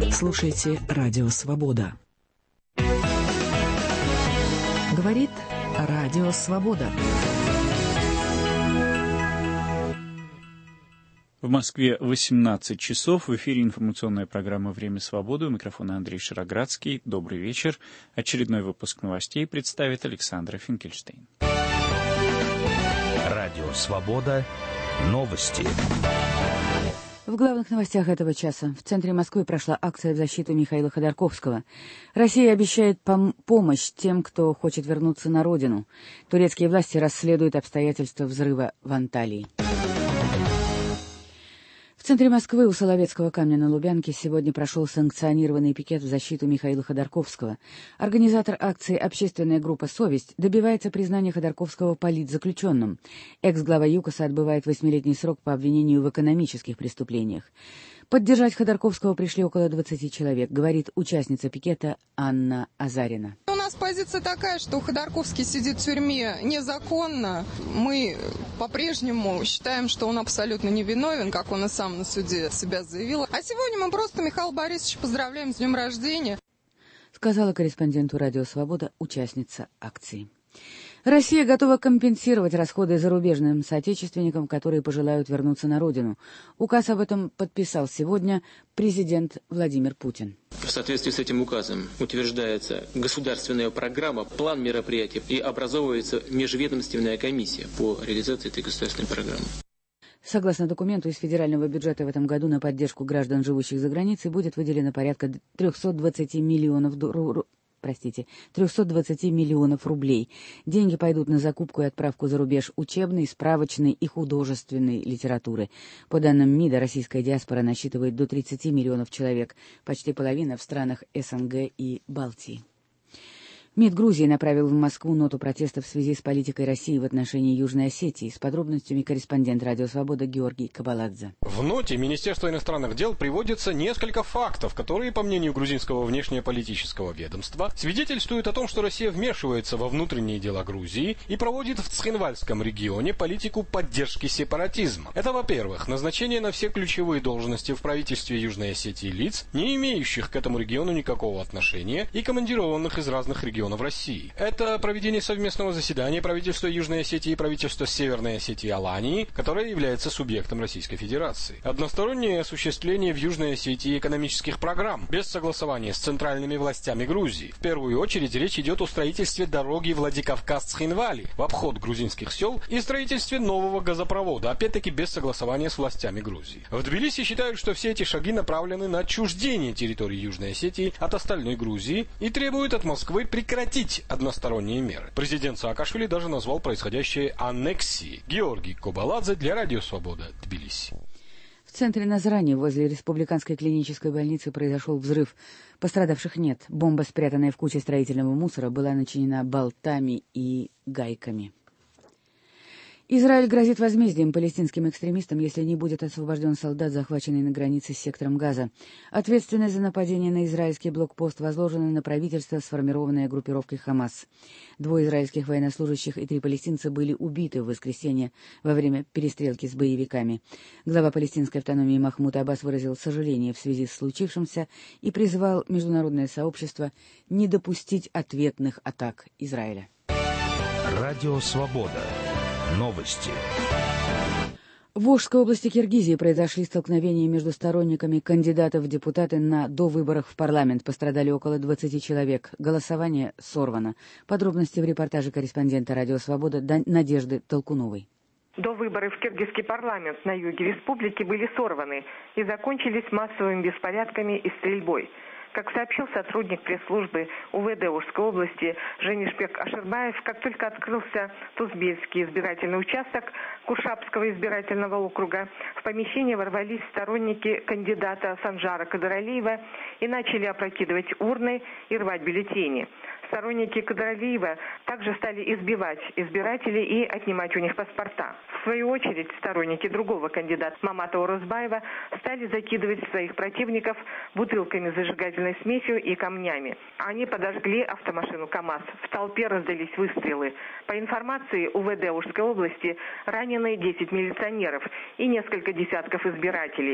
Слушайте «Радио Свобода». Говорит «Радио Свобода». В Москве 18 часов. В эфире информационная программа «Время свободы». У микрофона Андрей Шароградский. Добрый вечер. Очередной выпуск новостей представит Александра Финкельштейн. Радио «Свобода». Новости. В главных новостях этого часа. В центре Москвы прошла акция в защиту Михаила Ходорковского. Россия обещает помощь тем, кто хочет вернуться на родину. Турецкие власти расследуют обстоятельства взрыва в Анталии. В центре Москвы у Соловецкого камня на Лубянке сегодня прошел санкционированный пикет в защиту Михаила Ходорковского. Организатор акции «Общественная группа «Совесть» добивается признания Ходорковского политзаключенным. Экс-глава ЮКОСа отбывает 8-летний срок по обвинению в экономических преступлениях. Поддержать Ходорковского пришли около 20 человек, говорит участница пикета Анна Азарина. У нас позиция такая, что Ходорковский сидит в тюрьме незаконно. Мы по-прежнему считаем, что он абсолютно невиновен, как он и сам на суде себя заявил. А сегодня мы просто Михаила Борисовича поздравляем с днем рождения, сказала корреспонденту «Радио Свобода» участница акции. Россия готова компенсировать расходы зарубежным соотечественникам, которые пожелают вернуться на родину. Указ об этом подписал сегодня президент Владимир Путин. В соответствии с этим указом утверждается государственная программа, план мероприятий и образовывается межведомственная комиссия по реализации этой государственной программы. Согласно документу, из федерального бюджета в этом году на поддержку граждан, живущих за границей, будет выделено порядка 320 миллионов рублей. Деньги пойдут на закупку и отправку за рубеж учебной, справочной и художественной литературы. По данным МИДа, российская диаспора насчитывает до 30 миллионов человек, почти половина в странах СНГ и Балтии. МИД Грузии направил в Москву ноту протеста в связи с политикой России в отношении Южной Осетии. С подробностями корреспондент «Радио Свобода» Георгий Кабаладзе. В ноте Министерства иностранных дел приводится несколько фактов, которые, по мнению грузинского внешнеполитического ведомства, свидетельствуют о том, что Россия вмешивается во внутренние дела Грузии и проводит в Цхинвальском регионе политику поддержки сепаратизма. Это, во-первых, назначение на все ключевые должности в правительстве Южной Осетии лиц, не имеющих к этому региону никакого отношения и командированных из разных регионов в России. Это проведение совместного заседания правительства Южной Осетии и правительства Северной Осетии и Алании, которое является субъектом Российской Федерации. Одностороннее осуществление в Южной Осетии экономических программ, без согласования с центральными властями Грузии. В первую очередь речь идет о строительстве дороги Владикавказ-Цхинвали в обход грузинских сел и строительстве нового газопровода, опять-таки без согласования с властями Грузии. В Тбилиси считают, что все эти шаги направлены на отчуждение территории Южной Осетии от остальной Грузии и требуют от Москвы прекратить односторонние меры. Президент Саакашвили даже назвал происходящее аннексией. Георгий Кабаладзе для Радио Свобода, Тбилиси. В центре Назрани, возле Республиканской клинической больницы, произошел взрыв. Пострадавших нет. Бомба, спрятанная в куче строительного мусора, была начинена болтами и гайками. Израиль грозит возмездием палестинским экстремистам, если не будет освобожден солдат, захваченный на границе с сектором Газа. Ответственность за нападение на израильский блокпост возложена на правительство, сформированное группировкой «Хамас». 2 израильских военнослужащих и 3 палестинца были убиты в воскресенье во время перестрелки с боевиками. Глава палестинской автономии Махмуд Аббас выразил сожаление в связи с случившимся и призвал международное сообщество не допустить ответных атак Израиля. Радио «Свобода». Новости. В Волжской области Киргизии произошли столкновения между сторонниками кандидатов в депутаты на довыборах в парламент. Пострадали около 20 человек. Голосование сорвано. Подробности в репортаже корреспондента «Радио Свобода» Надежды Толкуновой. Довыборы в киргизский парламент на юге республики были сорваны и закончились массовыми беспорядками и стрельбой. Как сообщил сотрудник пресс-службы УВД Волжской области Женишбек Аширбаев, как только открылся Тузбельский избирательный участок Куршапского избирательного округа, в помещение ворвались сторонники кандидата Санжара Кадыралиева и начали опрокидывать урны и рвать бюллетени. Сторонники Кадыралиева также стали избивать избирателей и отнимать у них паспорта. В свою очередь, сторонники другого кандидата Мамата Орозбаева стали закидывать своих противников бутылками с зажигательной смесью и камнями. Они подожгли автомашину КАМАЗ. В толпе раздались выстрелы. По информации УВД Волжской области, ранены 10 милиционеров и несколько десятков избирателей.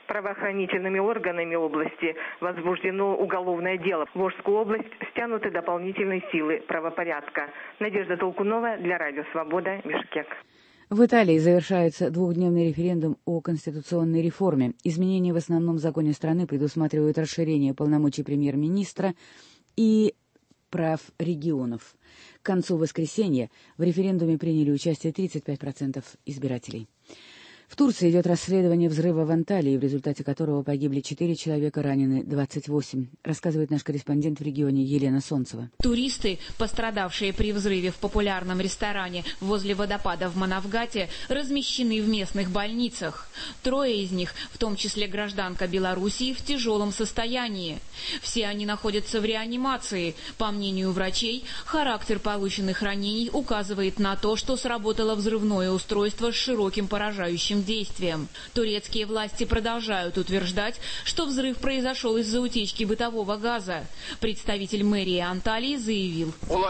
Правоохранительными органами области возбуждено уголовное дело. В Волжскую область стянуты дополнительные силы правопорядка. Надежда Толкунова для Радио Свобода, Бишкек. В Италии завершается двухдневный референдум о конституционной реформе. Изменения в основном законе страны предусматривают расширение полномочий премьер-министра и прав регионов. К концу воскресенья в референдуме приняли участие 35% избирателей. В Турции идет расследование взрыва в Анталии, в результате которого погибли 4 человека, ранены 28, рассказывает наш корреспондент в регионе Елена Солнцева. Туристы, пострадавшие при взрыве в популярном ресторане возле водопада в Манавгате, размещены в местных больницах. 3 из них, в том числе гражданка Белоруссии, в тяжелом состоянии. Все они находятся в реанимации. По мнению врачей, характер полученных ранений указывает на то, что сработало взрывное устройство с широким поражающим действием. Турецкие власти продолжают утверждать, что взрыв произошел из-за утечки бытового газа. Представитель мэрии Анталии заявил: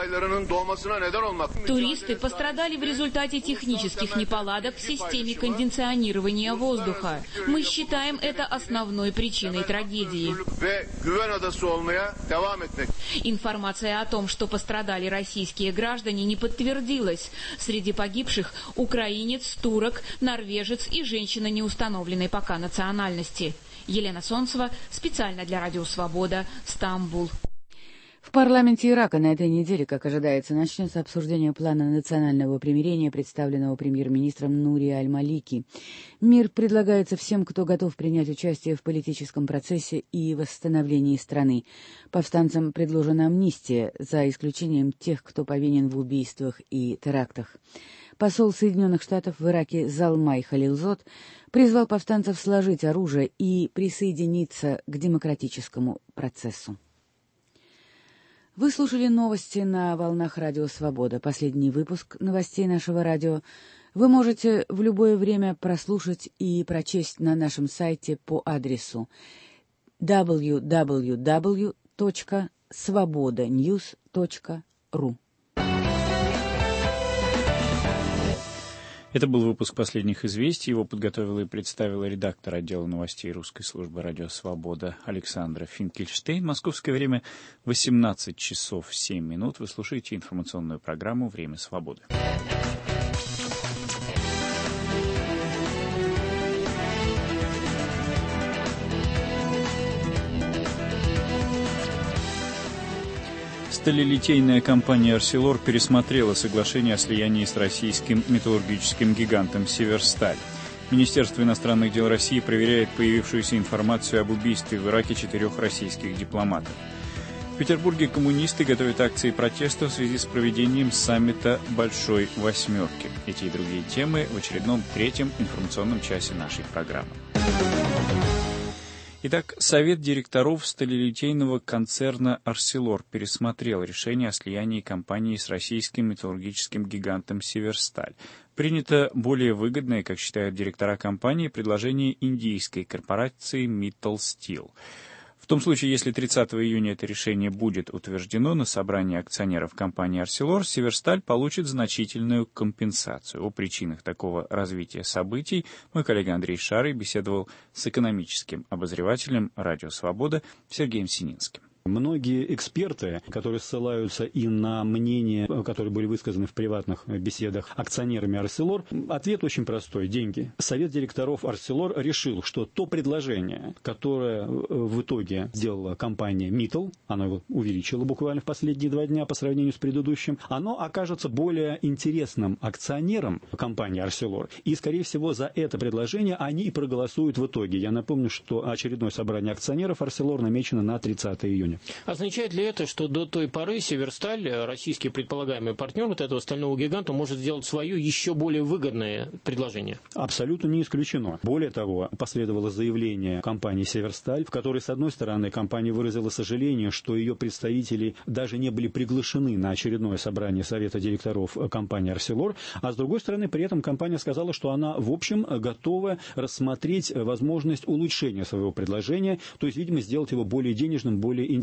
туристы пострадали в результате технических неполадок в системе кондиционирования воздуха. Мы считаем это основной причиной трагедии. Информация о том, что пострадали российские граждане, не подтвердилась. Среди погибших украинец, турок, норвежец и женщина неустановленной пока национальности. Елена Солнцева, специально для Радио Свобода, Стамбул. В парламенте Ирака на этой неделе, как ожидается, начнется обсуждение плана национального примирения, представленного премьер-министром Нури Аль-Малики. Мир предлагается всем, кто готов принять участие в политическом процессе и восстановлении страны. Повстанцам предложена амнистия, за исключением тех, кто повинен в убийствах и терактах. Посол Соединенных Штатов в Ираке Залмай Халилзод призвал повстанцев сложить оружие и присоединиться к демократическому процессу. Вы слушали новости на волнах Радио Свобода. Последний выпуск новостей нашего радио вы можете в любое время прослушать и прочесть на нашем сайте по адресу www.svobodanews.ru. Это был выпуск последних известий. Его подготовила и представила редактор отдела новостей русской службы «Радио Свобода» Александра Финкельштейн. Московское время 18 часов 7 минут. Вы слушаете информационную программу «Время свободы». Сталелитейная компания «Арселор» пересмотрела соглашение о слиянии с российским металлургическим гигантом «Северсталь». Министерство иностранных дел России проверяет появившуюся информацию об убийстве в Ираке 4 российских дипломатов. В Петербурге коммунисты готовят акции протеста в связи с проведением саммита «Большой восьмерки». Эти и другие темы в очередном 3-м информационном часе нашей программы. Итак, Совет директоров сталелитейного концерна «Арселор» пересмотрел решение о слиянии компании с российским металлургическим гигантом «Северсталь». Принято более выгодное, как считают директора компании, предложение индийской корпорации «Mittal Steel». В том случае, если 30 июня это решение будет утверждено на собрании акционеров компании «Арселор», «Северсталь» получит значительную компенсацию. О причинах такого развития событий мой коллега Андрей Шарый беседовал с экономическим обозревателем «Радио Свобода» Сергеем Сининским. Многие эксперты, которые ссылаются и на мнения, которые были высказаны в приватных беседах акционерами «Арселор», ответ очень простой – деньги. Совет директоров «Арселор» решил, что то предложение, которое в итоге сделала компания «Mittal», она его увеличила буквально в последние 2 дня по сравнению с предыдущим, оно окажется более интересным акционерам компании «Арселор». И, скорее всего, за это предложение они и проголосуют в итоге. Я напомню, что очередное собрание акционеров «Арселор» намечено на 30 июня. Означает ли это, что до той поры «Северсталь», российский предполагаемый партнер вот этого стального гиганта, может сделать свое еще более выгодное предложение? Абсолютно не исключено. Более того, последовало заявление компании «Северсталь», в которой, с одной стороны, компания выразила сожаление, что ее представители даже не были приглашены на очередное собрание Совета директоров компании «Арселор», а с другой стороны, при этом компания сказала, что она, в общем, готова рассмотреть возможность улучшения своего предложения, то есть, видимо, сделать его более денежным, более интересным.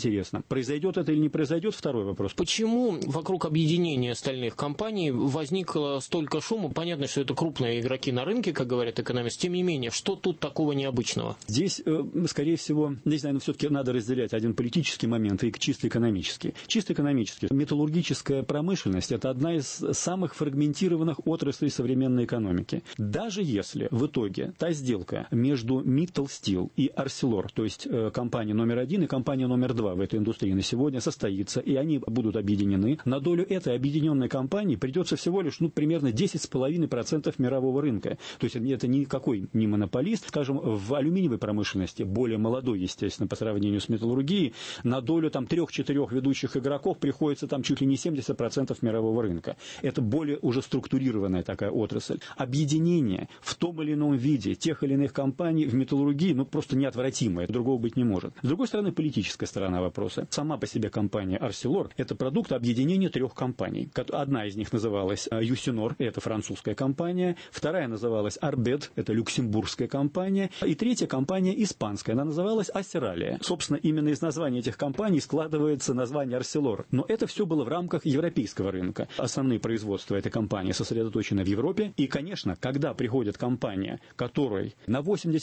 интересно. Произойдет это или не произойдет, второй вопрос. Почему вокруг объединения стальных компаний возникло столько шума? Понятно, что это крупные игроки на рынке, как говорят экономисты. Тем не менее, что тут такого необычного? Здесь, скорее всего, здесь, наверное, все-таки надо разделять один политический момент и чисто экономический. Чисто экономически. Металлургическая промышленность – это одна из самых фрагментированных отраслей современной экономики. Даже если в итоге та сделка между Mittal Steel и Arcelor, то есть компания номер 1 и компания номер 2 в этой индустрии на сегодня состоится, и они будут объединены, на долю этой объединенной компании придется всего лишь примерно 10,5% мирового рынка. То есть это никакой не монополист. Скажем, в алюминиевой промышленности, более молодой, естественно, по сравнению с металлургией, на долю 3-4 ведущих игроков приходится чуть ли не 70% мирового рынка. Это более уже структурированная такая отрасль. Объединение в том или ином виде тех или иных компаний в металлургии просто неотвратимое, другого быть не может. С другой стороны, политическая сторона вопроса. Сама по себе компания Arcelor – это продукт объединения 3 компаний. Одна из них называлась Юсинор, это французская компания, вторая называлась Арбед, это люксембургская компания, и третья компания испанская, она называлась Асералия. Собственно, именно из названия этих компаний складывается название Arcelor. Но это все было в рамках европейского рынка. Основные производства этой компании сосредоточены в Европе. И, конечно, когда приходит компания, которой на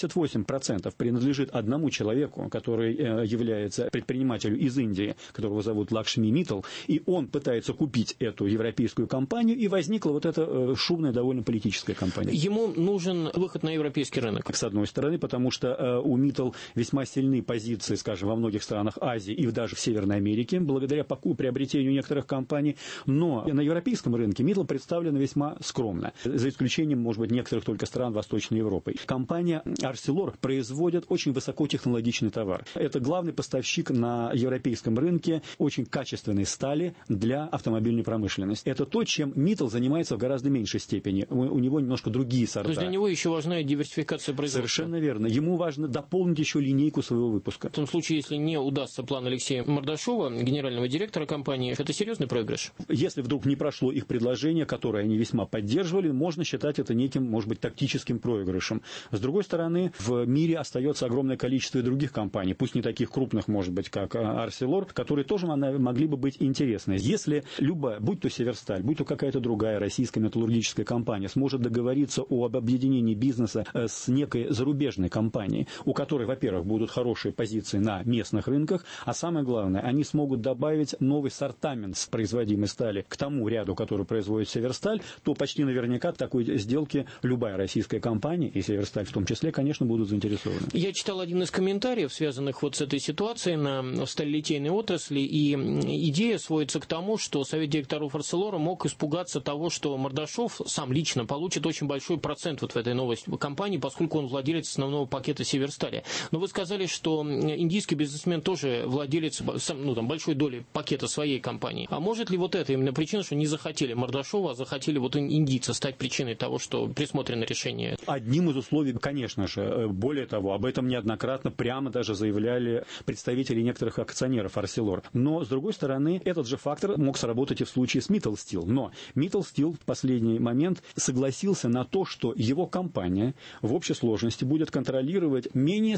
88% принадлежит одному человеку, который является предпринимателем из Индии, которого зовут Лакшми Миттал, и он пытается купить эту европейскую компанию, и возникла эта шумная довольно политическая компания. Ему нужен выход на европейский рынок. С одной стороны, потому что у Mittal весьма сильны позиции, скажем, во многих странах Азии и даже в Северной Америке, благодаря приобретению некоторых компаний. Но на европейском рынке Mittal представлена весьма скромно, за исключением, может быть, некоторых только стран Восточной Европы. Компания Arcelor производит очень высокотехнологичный товар. Это главный поставщик на европейском рынке очень качественной стали для автомобильной промышленности. Это то, чем Mittal занимается в гораздо меньшей степени. У него немножко другие сорта. То есть для него еще важна диверсификация производства? Совершенно верно. Ему важно дополнить еще линейку своего выпуска. В том случае, если не удастся план Алексея Мордашова, генерального директора компании, это серьезный проигрыш? Если вдруг не прошло их предложение, которое они весьма поддерживали, можно считать это неким, может быть, тактическим проигрышем. С другой стороны, в мире остается огромное количество и других компаний, пусть не таких крупных, может быть, как Arcelor, которые тоже могли бы быть интересны. Если любая, будь то Северсталь, будь то какая-то другая российская металлургическая компания, сможет договориться об объединении бизнеса с некой зарубежной компанией, у которой, во-первых, будут хорошие позиции на местных рынках, а самое главное, они смогут добавить новый сортамент с производимой стали к тому ряду, который производит Северсталь, то почти наверняка в такой сделке любая российская компания, и Северсталь в том числе, конечно, будут заинтересованы. Я читал один из комментариев, связанных с этой ситуацией на сталелитейной отрасли, и идея сводится к тому, что совет директоров Arcelor мог испугаться того, что Мордашов сам лично получит очень большой процент в этой новой компании, поскольку он владелец основного пакета Северстали. Но вы сказали, что индийский бизнесмен тоже владелец большой доли пакета своей компании. А может ли это именно причина, что не захотели Мордашова, а захотели индийца стать причиной того, что присмотрено решение? Одним из условий, конечно же. Более того, об этом неоднократно прямо даже заявляли представители некоторых акционеров Arcelor. Но, с другой стороны, этот же фактор мог сработать и в случае с Mittal Steel. Но Mittal Steel в последний момент согласился на то, что его компания в общей сложности будет контролировать менее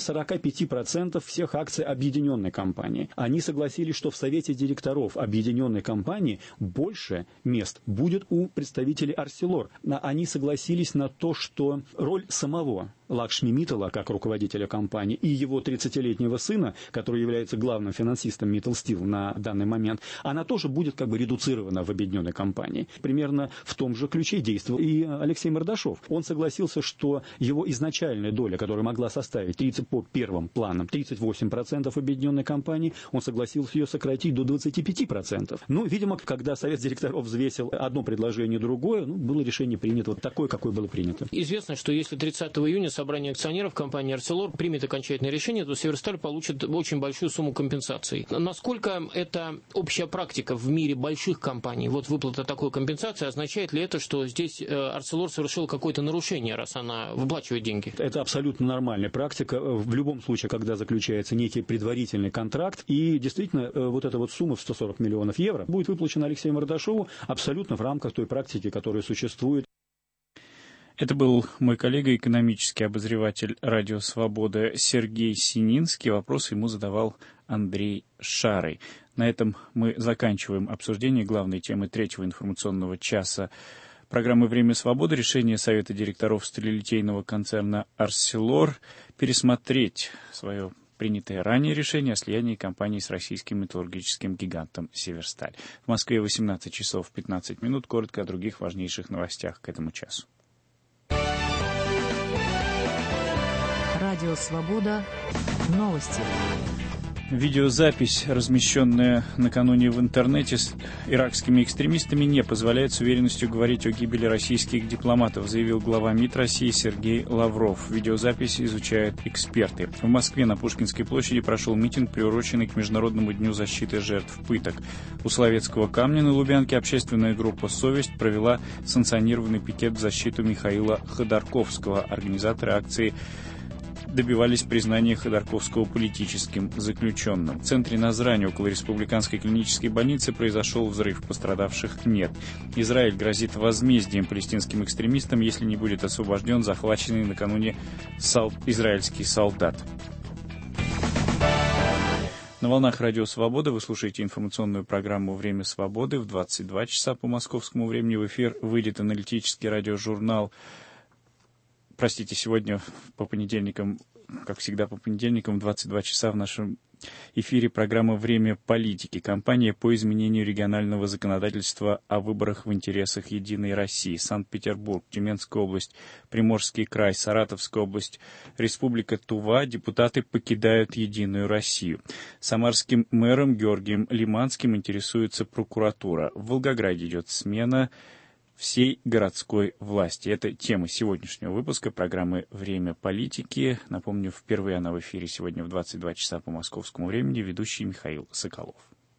45% всех акций объединенной компании. Они согласились, что в совете директоров объединенной компании больше мест будет у представителей Arcelor. Они согласились на то, что роль самого Лакшми Миттала, как руководителя компании, и его 30-летнего сына, который является главным финансистом Mittal Steel на данный момент, она тоже будет редуцирована в объединенной компании. Примерно в том же ключе действовал и Алексей Мордашов. Он согласился, что его изначальная доля, которая могла составить по первым планам 38% объединенной компании, он согласился ее сократить до 25%. Видимо, когда совет директоров взвесил одно предложение другое, было решение принято такое, какое было принято. Известно, что если 30 июня собрание акционеров компании Arcelor примет окончательное решение, то Северсталь получит очень большую сумму компенсаций. Насколько это общая практика в мире больших компаний? Выплата такой компенсации, означает ли это, что здесь Arcelor совершил какое-то нарушение, раз она выплачивает деньги? Это абсолютно нормальная практика. В любом случае, когда заключается некий предварительный контракт, и действительно эта сумма в 140 миллионов евро будет выплачена Алексею Мордашову абсолютно в рамках той практики, которая существует. Это был мой коллега, экономический обозреватель «Радио Свобода» Сергей Сининский. Вопрос ему задавал Андрей Шарый. На этом мы заканчиваем обсуждение главной темы третьего информационного часа программы «Время свободы». Решение Совета директоров сталелитейного концерна «Арселор» пересмотреть свое принятое ранее решение о слиянии компании с российским металлургическим гигантом «Северсталь». В Москве 18 часов 15 минут. Коротко о других важнейших новостях к этому часу. Радио «Свобода». Новости. Видеозапись, размещенная накануне в интернете с иракскими экстремистами, не позволяет с уверенностью говорить о гибели российских дипломатов, заявил глава МИД России Сергей Лавров. Видеозапись изучают эксперты. В Москве на Пушкинской площади прошел митинг, приуроченный к Международному дню защиты жертв пыток. У Соловецкого камня на Лубянке общественная группа «Совесть» провела санкционированный пикет в защиту Михаила Ходорковского. Организаторы акции добивались признания Ходорковского политическим заключенным. В центре Назрани, около Республиканской клинической больницы, произошел взрыв. Пострадавших нет. Израиль грозит возмездием палестинским экстремистам, если не будет освобожден захваченный накануне израильский солдат. На волнах Радио Свобода вы слушаете информационную программу «Время свободы». В 22 часа по московскому времени в эфир выйдет аналитический радиожурнал. Сегодня по понедельникам, как всегда по понедельникам, в 22 часа в нашем эфире программа «Время политики». Кампания по изменению регионального законодательства о выборах в интересах Единой России. Санкт-Петербург, Тюменская область, Приморский край, Саратовская область, Республика Тува. Депутаты покидают Единую Россию. Самарским мэром Георгием Лиманским интересуется прокуратура. В Волгограде идет смена всей городской власти. Это тема сегодняшнего выпуска программы «Время политики». Напомню, впервые она в эфире сегодня в 22 часа по московскому времени. Ведущий Михаил Соколов.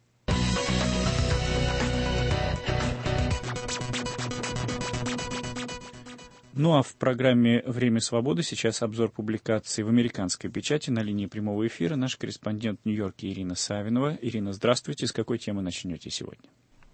Ну а в программе «Время свободы» сейчас обзор публикаций в американской печати. На линии прямого эфира наш корреспондент в Нью-Йорке Ирина Савинова. Ирина, здравствуйте. С какой темы начнете сегодня?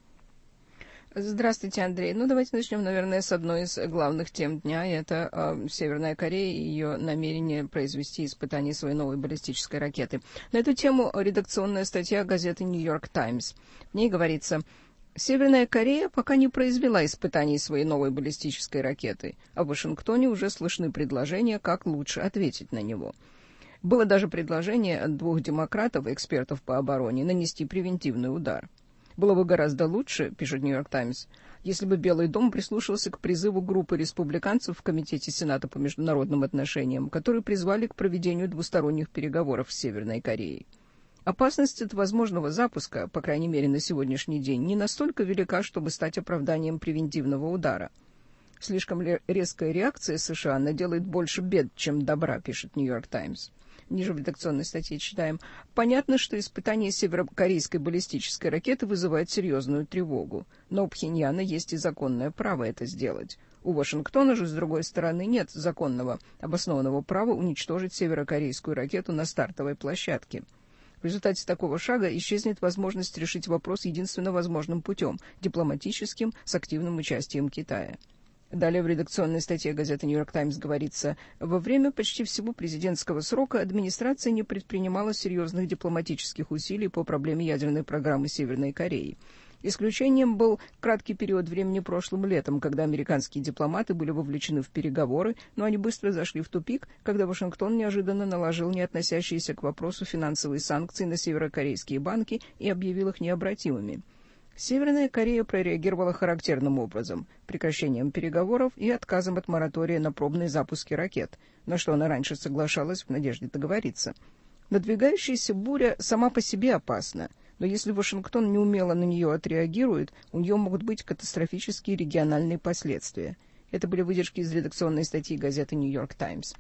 Здравствуйте, Андрей. Давайте начнем, наверное, с одной из главных тем дня. Это Северная Корея и ее намерение произвести испытания своей новой баллистической ракеты. На эту тему редакционная статья газеты «Нью-Йорк Таймс». В ней говорится: Северная Корея пока не произвела испытаний своей новой баллистической ракеты, а в Вашингтоне уже слышны предложения, как лучше ответить на него. Было даже предложение от 2 демократов, экспертов по обороне, нанести превентивный удар. Было бы гораздо лучше, пишет «Нью-Йорк Таймс», если бы Белый дом прислушался к призыву группы республиканцев в Комитете Сената по международным отношениям, которые призвали к проведению двусторонних переговоров с Северной Кореей. Опасность от возможного запуска, по крайней мере на сегодняшний день, не настолько велика, чтобы стать оправданием превентивного удара. Слишком резкая реакция США наделает больше бед, чем добра, пишет «Нью-Йорк Таймс». Ниже в редакционной статье читаем: понятно, что испытание северокорейской баллистической ракеты вызывает серьезную тревогу, но у Пхеньяна есть и законное право это сделать. У Вашингтона же, с другой стороны, нет законного обоснованного права уничтожить северокорейскую ракету на стартовой площадке. В результате такого шага исчезнет возможность решить вопрос единственно возможным путем – дипломатическим, с активным участием Китая. Далее в редакционной статье газеты «Нью-Йорк Таймс» говорится: во время почти всего президентского срока администрация не предпринимала серьезных дипломатических усилий по проблеме ядерной программы Северной Кореи. Исключением был краткий период времени прошлым летом, когда американские дипломаты были вовлечены в переговоры, но они быстро зашли в тупик, когда Вашингтон неожиданно наложил не относящиеся к вопросу финансовые санкции на северокорейские банки и объявил их необратимыми. Северная Корея прореагировала характерным образом – прекращением переговоров и отказом от моратория на пробные запуски ракет, на что она раньше соглашалась в надежде договориться. Надвигающаяся буря сама по себе опасна, но если Вашингтон неумело на нее отреагирует, у нее могут быть катастрофические региональные последствия. Это были выдержки из редакционной статьи газеты «Нью-Йорк Таймс».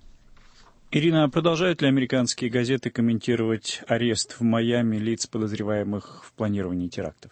Ирина, а продолжают ли американские газеты комментировать арест в Майами лиц, подозреваемых в планировании терактов?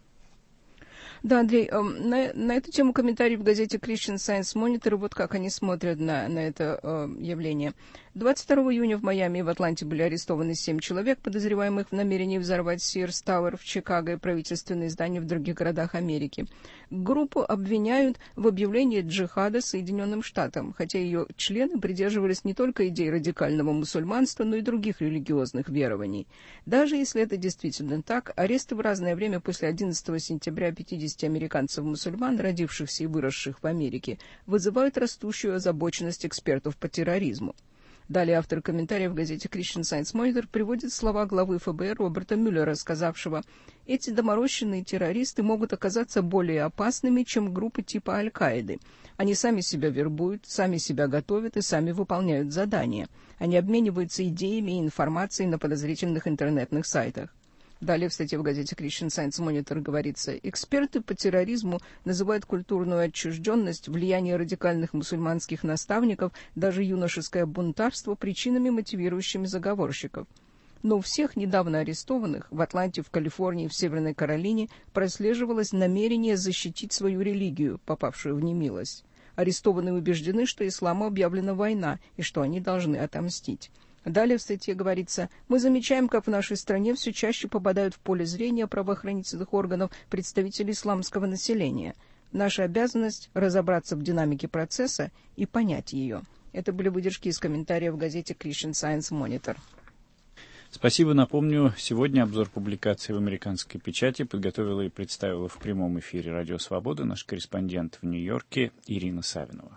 Да, Андрей, на эту тему комментарий в газете Christian Science Monitor, вот как они смотрят на это явление. 22 июня в Майами и в Атланте были арестованы 7 человек, подозреваемых в намерении взорвать Sears Tower в Чикаго и правительственные здания в других городах Америки. Группу обвиняют в объявлении джихада Соединенным Штатам, хотя ее члены придерживались не только идей радикального мусульманства, но и других религиозных верований. Даже если это действительно так, аресты в разное время после 11 сентября 50 американцев-мусульман, родившихся и выросших в Америке, вызывают растущую озабоченность экспертов по терроризму. Далее автор комментария в газете Christian Science Monitor приводит слова главы ФБР Роберта Мюллера, сказавшего: «Эти доморощенные террористы могут оказаться более опасными, чем группы типа Аль-Каиды. Они сами себя вербуют, сами себя готовят и сами выполняют задания. Они обмениваются идеями и информацией на подозрительных интернетных сайтах». Далее в статье в газете Christian Science Monitor говорится: эксперты по терроризму называют культурную отчужденность, влияние радикальных мусульманских наставников, даже юношеское бунтарство причинами, мотивирующими заговорщиков. Но у всех недавно арестованных в Атланте, в Калифорнии, в Северной Каролине прослеживалось намерение защитить свою религию, попавшую в немилость. Арестованные убеждены, что исламу объявлена война и что они должны отомстить. Далее в статье говорится: «Мы замечаем, как в нашей стране все чаще попадают в поле зрения правоохранительных органов представители исламского населения. Наша обязанность — разобраться в динамике процесса и понять ее». Это были выдержки из комментария в газете Christian Science Monitor. Спасибо. Напомню, сегодня обзор публикаций в американской печати подготовила и представила в прямом эфире «Радио Свобода» наш корреспондент в Нью-Йорке Ирина Савинова.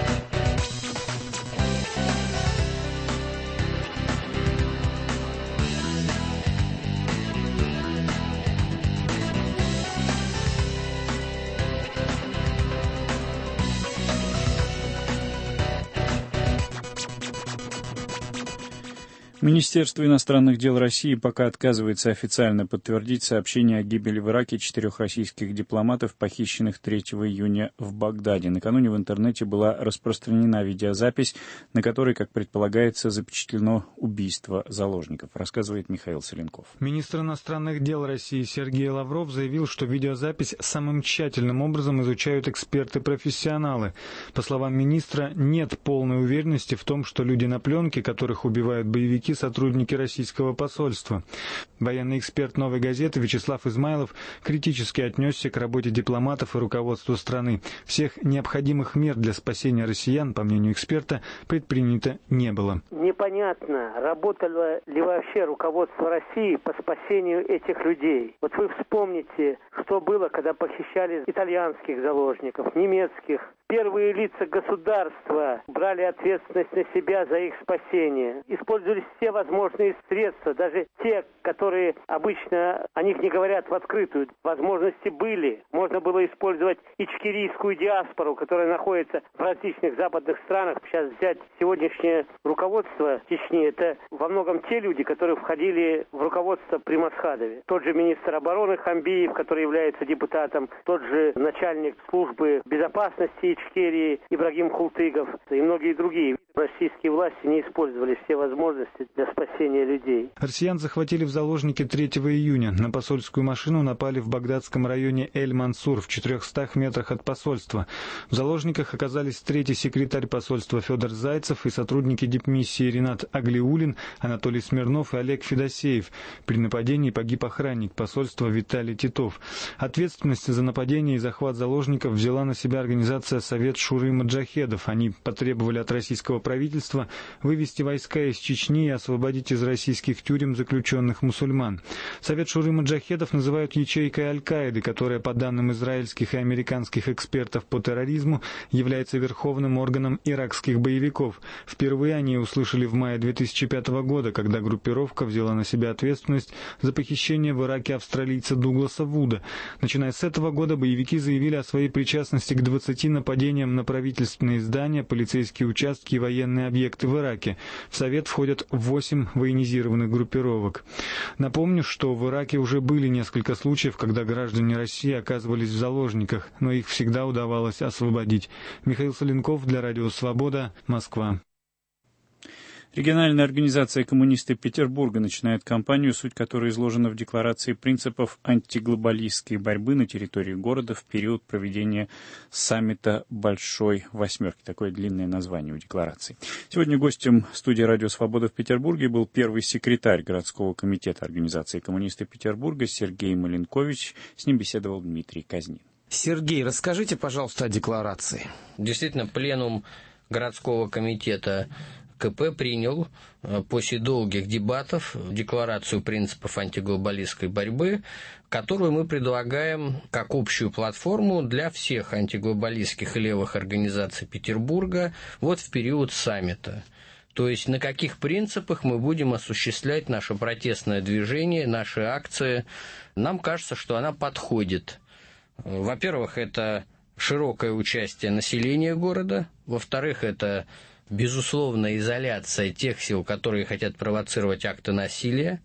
Министерство иностранных дел России пока отказывается официально подтвердить сообщение о гибели в Ираке 4 российских дипломатов, похищенных 3 июня в Багдаде. Накануне в интернете была распространена видеозапись, на которой, как предполагается, запечатлено убийство заложников, рассказывает Михаил Соленков. Министр иностранных дел России Сергей Лавров заявил, что видеозапись самым тщательным образом изучают эксперты-профессионалы. По словам министра, нет полной уверенности в том, что люди на пленке, которых убивают боевики, сотрудники российского посольства. Военный эксперт «Новой газеты» Вячеслав Измайлов критически отнесся к работе дипломатов и руководству страны. Всех необходимых мер для спасения россиян, по мнению эксперта, предпринято не было. Непонятно, работало ли вообще руководство России по спасению этих людей. Вот вы вспомните, что было, когда похищали итальянских заложников, немецких. Первые лица государства брали ответственность на себя за их спасение. Использовались все возможные средства, даже те, которые обычно о них не говорят в открытую. Возможности были. Можно было использовать ичкерийскую диаспору, которая находится в различных западных странах. Сейчас взять сегодняшнее руководство Чечни, это во многом те люди, которые входили в руководство при Масхадове. Тот же министр обороны Хамбиев, который является депутатом, тот же начальник службы безопасности Ичкерии Ибрагим Хултыгов и многие другие. Российские власти не использовали все возможности для спасения людей. Россиян захватили в заложники 3 июня. На посольскую машину напали в багдадском районе Эль-Мансур, в 400 метрах от посольства. В заложниках оказались третий секретарь посольства Федор Зайцев и сотрудники дипмиссии Ринат Аглиулин, Анатолий Смирнов и Олег Федосеев. При нападении погиб охранник посольства Виталий Титов. Ответственность за нападение и захват заложников взяла на себя организация Совет Шуры Маджахедов. Они потребовали от российского правительства вывести войска из Чечни и освободить из российских тюрем заключенных мусульман. Совет Шуры Маджахедов называют ячейкой Аль-Каиды, которая, по данным израильских и американских экспертов по терроризму, является верховным органом иракских боевиков. Впервые они услышали в мае 2005 года, когда группировка взяла на себя ответственность за похищение в Ираке австралийца Дугласа Вуда. Начиная с этого года боевики заявили о своей причастности к 20 нападениям на правительственные здания, полицейские участки и военные объекты в Ираке. В Совет входят 8 военизированных группировок. Напомню, что в Ираке уже были несколько случаев, когда граждане России оказывались в заложниках, но их всегда удавалось освободить. Михаил Соленков для Радио Свобода, Москва. Региональная организация «Коммунисты Петербурга» начинает кампанию, суть которой изложена в декларации принципов антиглобалистской борьбы на территории города в период проведения саммита Большой Восьмерки. Такое длинное название у декларации. Сегодня гостем студии «Радио Свобода» в Петербурге был первый секретарь городского комитета организации «Коммунисты Петербурга» Сергей Маленкович. С ним беседовал Дмитрий Казнин. Сергей, расскажите, пожалуйста, о декларации. Действительно, пленум городского комитета КП принял после долгих дебатов декларацию принципов антиглобалистской борьбы, которую мы предлагаем как общую платформу для всех антиглобалистских и левых организаций Петербурга вот в период саммита. То есть на каких принципах мы будем осуществлять наше протестное движение, наши акции. Нам кажется, что она подходит. Во-первых, это широкое участие населения города. Во-вторых, это безусловная изоляция тех сил, которые хотят провоцировать акты насилия.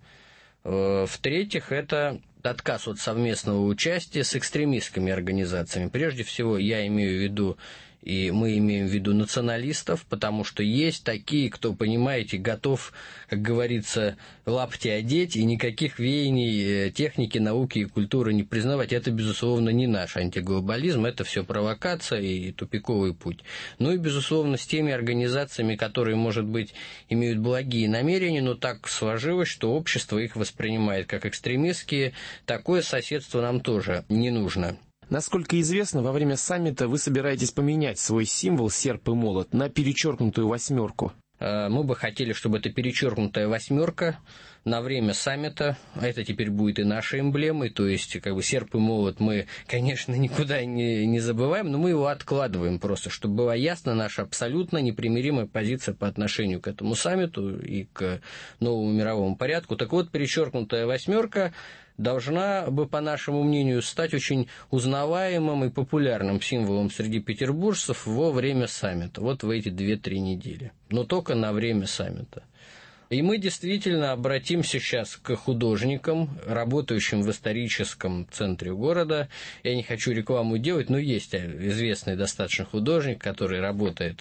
В-третьих, это отказ от совместного участия с экстремистскими организациями. Прежде всего, я имею в виду, и мы имеем в виду националистов, потому что есть такие, кто, понимаете, готов, как говорится, лапти одеть и никаких веяний техники, науки и культуры не признавать. Это, безусловно, не наш антиглобализм, это все провокация и тупиковый путь. Ну и, безусловно, с теми организациями, которые, может быть, имеют благие намерения, но так сложилось, что общество их воспринимает как экстремистские. Такое соседство нам тоже не нужно. Насколько известно, во время саммита вы собираетесь поменять свой символ серп и молот на перечеркнутую восьмерку. Мы бы хотели, чтобы эта перечеркнутая восьмерка на время саммита, а это теперь будет и нашей эмблемой, то есть как бы серп и молот мы, конечно, никуда не забываем, но мы его откладываем просто, чтобы была ясна наша абсолютно непримиримая позиция по отношению к этому саммиту и к новому мировому порядку. Так вот, перечеркнутая восьмерка должна бы, по нашему мнению, стать очень узнаваемым и популярным символом среди петербуржцев во время саммита, вот в эти 2-3 недели, но только на время саммита. И мы действительно обратимся сейчас к художникам, работающим в историческом центре города. Я не хочу рекламу делать, но есть известный достаточно художник, который работает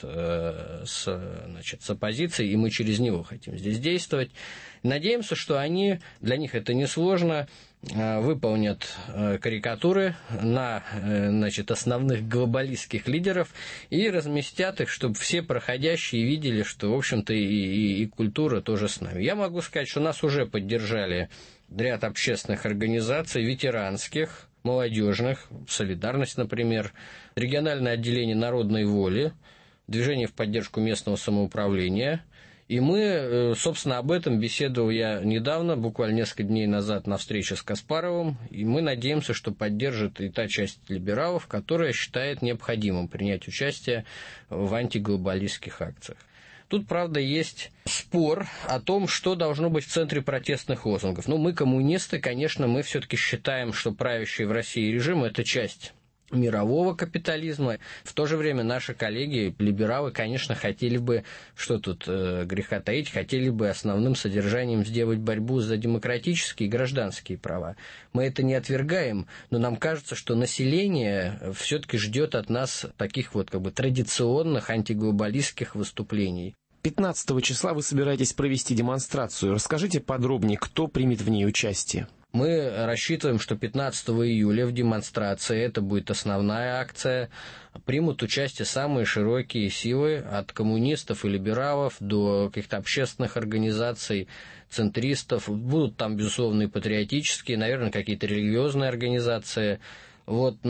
с оппозицией, и мы через него хотим здесь действовать. Надеемся, что для них это несложно, выполнят карикатуры на основных глобалистских лидеров и разместят их, чтобы все проходящие видели, что, в общем-то, и культура тоже с нами. Я могу сказать, что нас уже поддержали ряд общественных организаций, ветеранских, молодежных, «Солидарность», например, региональное отделение «Народной воли», движение в поддержку местного самоуправления. И мы, собственно, об этом беседовал я недавно, буквально несколько дней назад, на встрече с Каспаровым, и мы надеемся, что поддержит и та часть либералов, которая считает необходимым принять участие в антиглобалистских акциях. Тут, правда, есть спор о том, что должно быть в центре протестных лозунгов. Мы, коммунисты, конечно, мы все-таки считаем, что правящий в России режим – это часть мирового капитализма. В то же время наши коллеги, либералы, конечно, хотели бы, что тут греха таить, хотели бы основным содержанием сделать борьбу за демократические и гражданские права. Мы это не отвергаем, но нам кажется, что население все-таки ждет от нас таких традиционных антиглобалистских выступлений. 15 числа вы собираетесь провести демонстрацию. Расскажите подробнее, кто примет в ней участие. Мы рассчитываем, что 15 июля в демонстрации, это будет основная акция, примут участие самые широкие силы, от коммунистов и либералов до каких-то общественных организаций, центристов. Будут там, безусловно, и патриотические, наверное, какие-то религиозные организации. Вот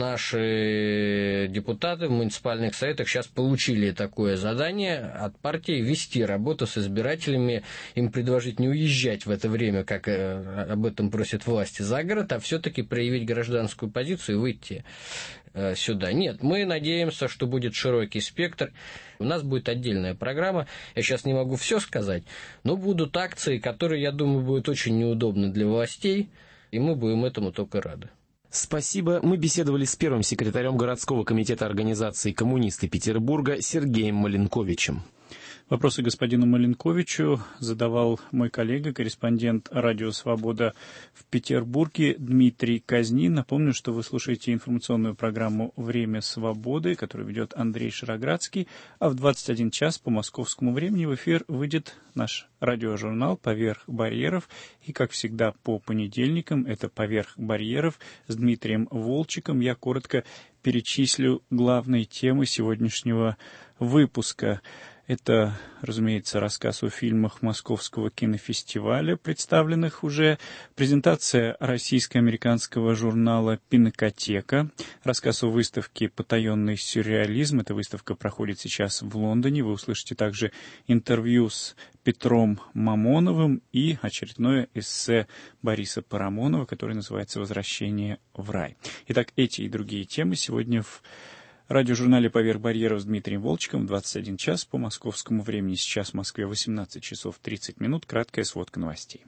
наши депутаты в муниципальных советах сейчас получили такое задание от партии вести работу с избирателями, им предложить не уезжать в это время, как об этом просят власти, за город, а все-таки проявить гражданскую позицию и выйти сюда. Нет, мы надеемся, что будет широкий спектр. У нас будет отдельная программа. Я сейчас не могу все сказать, но будут акции, которые, я думаю, будут очень неудобны для властей, и мы будем этому только рады. Спасибо. Мы беседовали с первым секретарем городского комитета организации «Коммунисты Петербурга» Сергеем Маленковичем. Вопросы господину Маленковичу задавал мой коллега, корреспондент «Радио Свобода» в Петербурге Дмитрий Казнин. Напомню, что вы слушаете информационную программу «Время свободы», которую ведет Андрей Шароградский, а в 21 час по московскому времени в эфир выйдет наш радиожурнал «Поверх барьеров». И, как всегда, по понедельникам это «Поверх барьеров» с Дмитрием Волчиком. Я коротко перечислю главные темы сегодняшнего выпуска. Это, разумеется, рассказ о фильмах Московского кинофестиваля, представленных уже, презентация российско-американского журнала «Пинакотека», рассказ о выставке «Потаенный сюрреализм». Эта выставка проходит сейчас в Лондоне. Вы услышите также интервью с Петром Мамоновым и очередное эссе Бориса Парамонова, которое называется «Возвращение в рай». Итак, эти и другие темы сегодня в радиожурнале «Поверх барьеров» с Дмитрием Волчиком в 21 час по московскому времени. Сейчас в Москве 18 часов 30 минут. Краткая сводка новостей.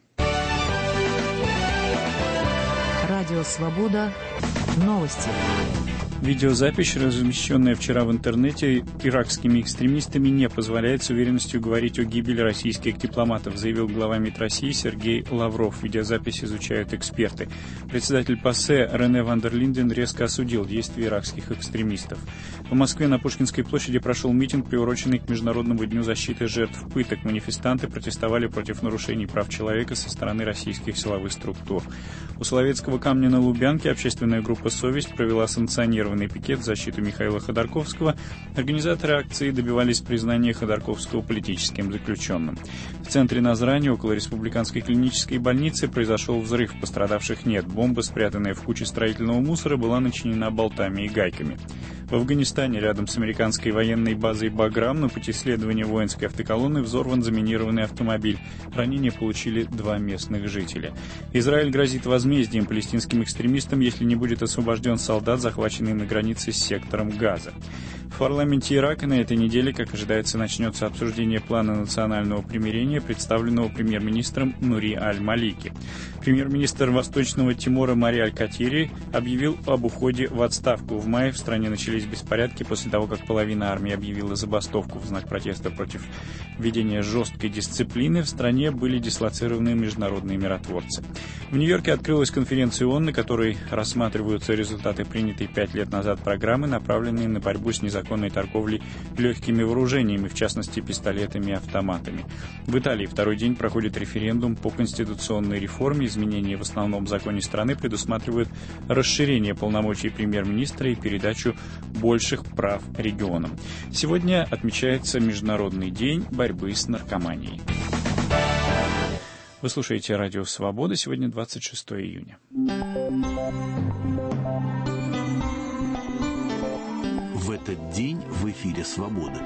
Радио «Свобода». Новости. Видеозапись, размещенная вчера в интернете иракскими экстремистами, не позволяет с уверенностью говорить о гибели российских дипломатов, заявил глава МИД России Сергей Лавров. Видеозапись изучают эксперты. Председатель ПАСЕ Рене ван дер Линден резко осудил действия иракских экстремистов. В Москве на Пушкинской площади прошел митинг, приуроченный к Международному дню защиты жертв пыток. Манифестанты протестовали против нарушений прав человека со стороны российских силовых структур. У Соловецкого камня на Лубянке общественная группа «Совесть» провела санкционированный пикет в защиту Михаила Ходорковского. Организаторы акции добивались признания Ходорковского политическим заключенным. В центре Назрани, около Республиканской клинической больницы, произошел взрыв. Пострадавших нет. Бомба, спрятанная в куче строительного мусора, была начинена болтами и гайками. В Афганистане, рядом с американской военной базой Баграм, на пути следования воинской автоколонны взорван заминированный автомобиль. Ранения получили 2 местных жителя. Израиль грозит возмездием палестинским экстремистам, если не будет освобожден солдат, захваченный на границе с сектором Газа. В парламенте Ирака на этой неделе, как ожидается, начнется обсуждение плана национального примирения, представленного премьер-министром Нури Аль-Малики. Премьер-министр Восточного Тимора Мари Аль-Катири объявил об уходе в отставку. В мае в стране начались беспорядки после того, как половина армии объявила забастовку в знак протеста против введения жесткой дисциплины. В стране были дислоцированы международные миротворцы. В Нью-Йорке открылась конференция ООН, на которой рассматриваются результаты принятой 5 лет назад программы, направленные на борьбу с незаконной торговлей легкими вооружениями, в частности пистолетами и автоматами. В Италии второй день проходит референдум по конституционной реформе. Изменения в основном законе страны предусматривают расширение полномочий премьер-министра и передачу больших прав регионам. Сегодня отмечается Международный день борьбы с наркоманией. Вы слушаете «Радио Свобода». Сегодня 26 июня. В этот день в эфире «Свобода».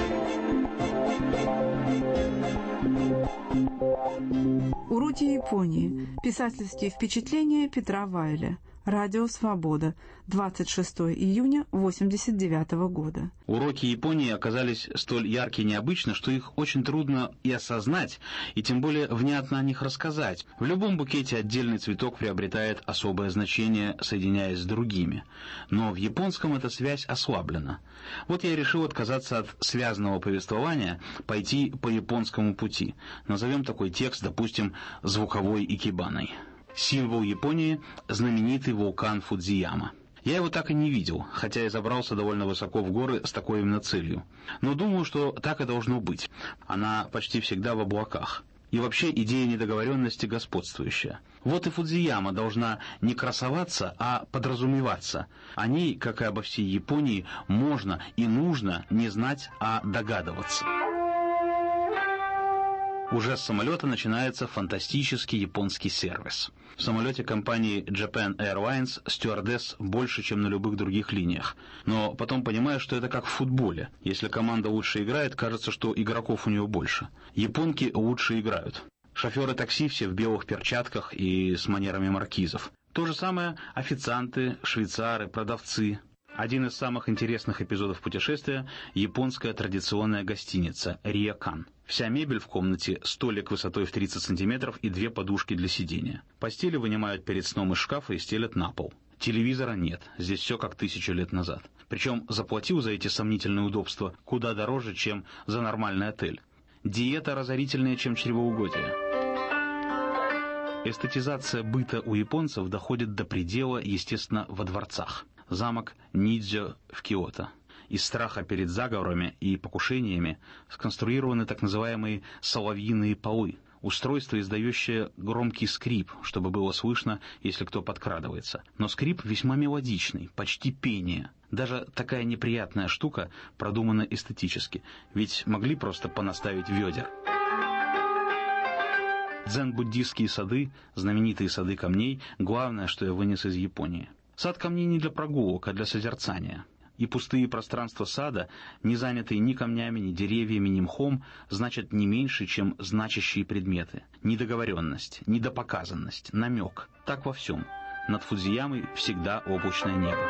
Уроки Японии. Писательские впечатления Петра Вайля. Радио «Свобода», 26 июня 1989 года. Уроки Японии оказались столь яркие и необычны, что их очень трудно и осознать, и тем более внятно о них рассказать. В любом букете отдельный цветок приобретает особое значение, соединяясь с другими. Но в японском эта связь ослаблена. Вот я решил отказаться от связанного повествования, пойти по японскому пути. Назовем такой текст, допустим, звуковой икебаной. Символ Японии – знаменитый вулкан Фудзияма. Я его так и не видел, хотя и забрался довольно высоко в горы с такой именно целью. Но думаю, что так и должно быть. Она почти всегда в облаках. И вообще идея недоговоренности господствующая. Вот и Фудзияма должна не красоваться, а подразумеваться. О ней, как и обо всей Японии, можно и нужно не знать, а догадываться. Уже с самолета начинается фантастический японский сервис. В самолете компании Japan Airlines стюардесс больше, чем на любых других линиях. Но потом понимаешь, что это как в футболе. Если команда лучше играет, кажется, что игроков у нее больше. Японки лучше играют. Шоферы такси все в белых перчатках и с манерами маркизов. То же самое официанты, швейцары, продавцы. Один из самых интересных эпизодов путешествия – японская традиционная гостиница «Риякан». Вся мебель в комнате, столик высотой в 30 сантиметров и 2 подушки для сидения. Постели вынимают перед сном из шкафа и стелят на пол. Телевизора нет, здесь все как 1000 лет назад. Причем заплатил за эти сомнительные удобства куда дороже, чем за нормальный отель. Диета разорительнее, чем чревоугодие. Эстетизация быта у японцев доходит до предела, естественно, во дворцах. Замок Нидзё в Киото. Из страха перед заговорами и покушениями сконструированы так называемые соловьиные полы. Устройство, издающее громкий скрип, чтобы было слышно, если кто подкрадывается. Но скрип весьма мелодичный, почти пение. Даже такая неприятная штука продумана эстетически, ведь могли просто понаставить ведер. Дзен-буддистские сады, знаменитые сады камней, главное, что я вынес из Японии. Сад камней не для прогулок, а для созерцания. И пустые пространства сада, не занятые ни камнями, ни деревьями, ни мхом, значат не меньше, чем значащие предметы. Недоговоренность, недопоказанность, намек. Так во всем. Над Фудзиямой всегда облачное небо.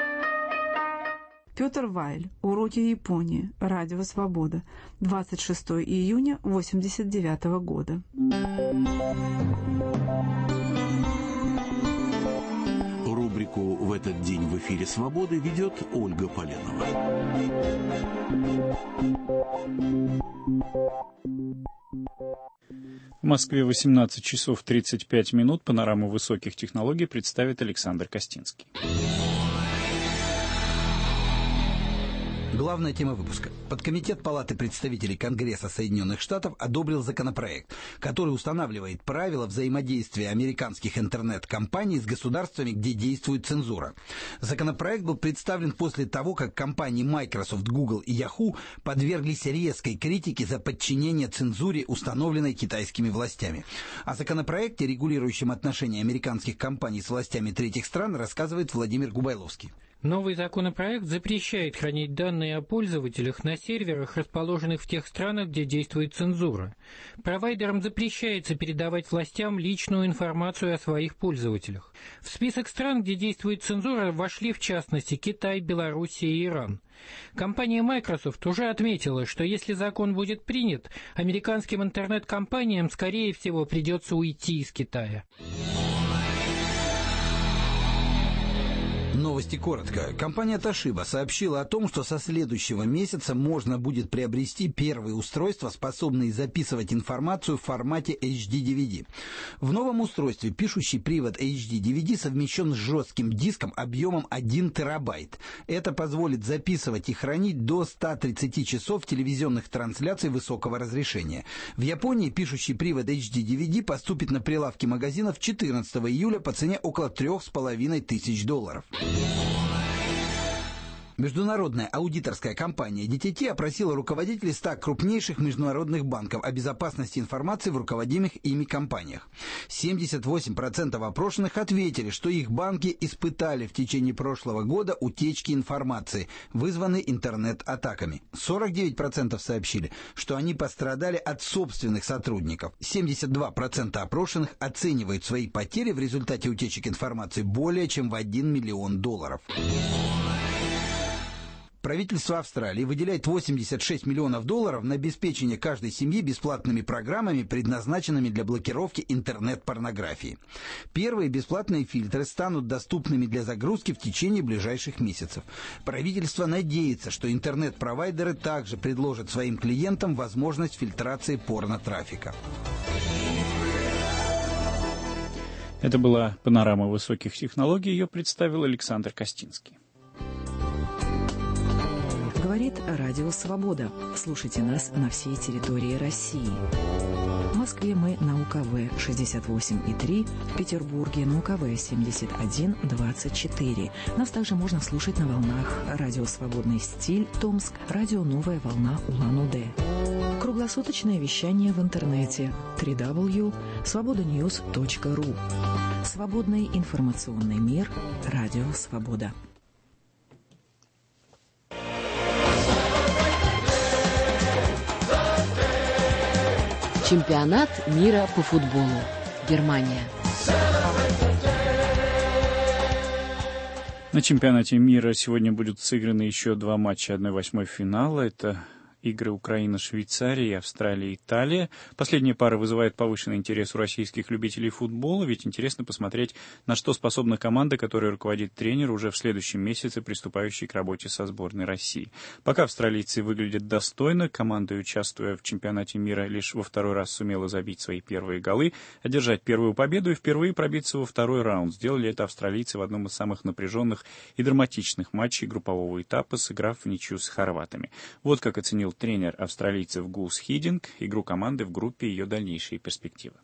Петр Вайль. Уроки Японии. Радио Свобода. 26 июня 1989 года. Рубрику «В этот день в эфире Свободы» ведет Ольга Поленова. В Москве 18 часов 35 минут. Панораму высоких технологий представит Александр Костинский. Главная тема выпуска. Подкомитет Палаты представителей Конгресса Соединенных Штатов одобрил законопроект, который устанавливает правила взаимодействия американских интернет-компаний с государствами, где действует цензура. Законопроект был представлен после того, как компании Microsoft, Google и Yahoo подверглись резкой критике за подчинение цензуре, установленной китайскими властями. О законопроекте, регулирующем отношения американских компаний с властями третьих стран, рассказывает Владимир Губайловский. Новый законопроект запрещает хранить данные о пользователях на серверах, расположенных в тех странах, где действует цензура. Провайдерам запрещается передавать властям личную информацию о своих пользователях. В список стран, где действует цензура, вошли в частности Китай, Белоруссия и Иран. Компания Microsoft уже отметила, что если закон будет принят, американским интернет-компаниям, скорее всего, придется уйти из Китая. Новости коротко. Компания Toshiba сообщила о том, что со следующего месяца можно будет приобрести первые устройства, способные записывать информацию в формате HD-DVD. В новом устройстве пишущий привод HD-DVD совмещен с жестким диском объемом 1 терабайт. Это позволит записывать и хранить до 130 часов телевизионных трансляций высокого разрешения. В Японии пишущий привод HD-DVD поступит на прилавки магазинов 14 июля по цене около $3500. Международная аудиторская компания DTT опросила руководителей 100 крупнейших международных банков о безопасности информации в руководимых ими компаниях. 78% опрошенных ответили, что их банки испытали в течение прошлого года утечки информации, вызванные интернет-атаками. 49% сообщили, что они пострадали от собственных сотрудников. 72% опрошенных оценивают свои потери в результате утечек информации более чем в $1 миллион. Правительство Австралии выделяет $86 миллионов на обеспечение каждой семьи бесплатными программами, предназначенными для блокировки интернет-порнографии. Первые бесплатные фильтры станут доступными для загрузки в течение ближайших месяцев. Правительство надеется, что интернет-провайдеры также предложат своим клиентам возможность фильтрации порнотрафика. Это была панорама высоких технологий. Ее представил Александр Костинский. Говорит Радио Свобода. Слушайте нас на всей территории России. В Москве мы на УКВ 68,3, в Петербурге на УКВ 71,24. Нас также можно слушать на волнах Радио Свободный стиль Томск, Радио Новая волна Улан-Удэ. Круглосуточное вещание в интернете www.svobodanews.ru. Свободный информационный мир. Радио Свобода. Чемпионат мира по футболу. Германия. На чемпионате мира сегодня будут сыграны еще 2 матча 1/8 финала. Это игры Украина-Швейцария и Австралия-Италия. Последняя пара вызывает повышенный интерес у российских любителей футбола, ведь интересно посмотреть, на что способна команда, которой руководит тренер, уже в следующем месяце приступающий к работе со сборной России. Пока австралийцы выглядят достойно, команда, участвуя в чемпионате мира, лишь во второй раз сумела забить свои первые голы, одержать первую победу и впервые пробиться во второй раунд. Сделали это австралийцы в одном из самых напряженных и драматичных матчей группового этапа, сыграв в ничью с хорватами. Вот как оценил тренер австралийцев Гус Хидинг игру команды в группе и ее дальнейшие перспективы.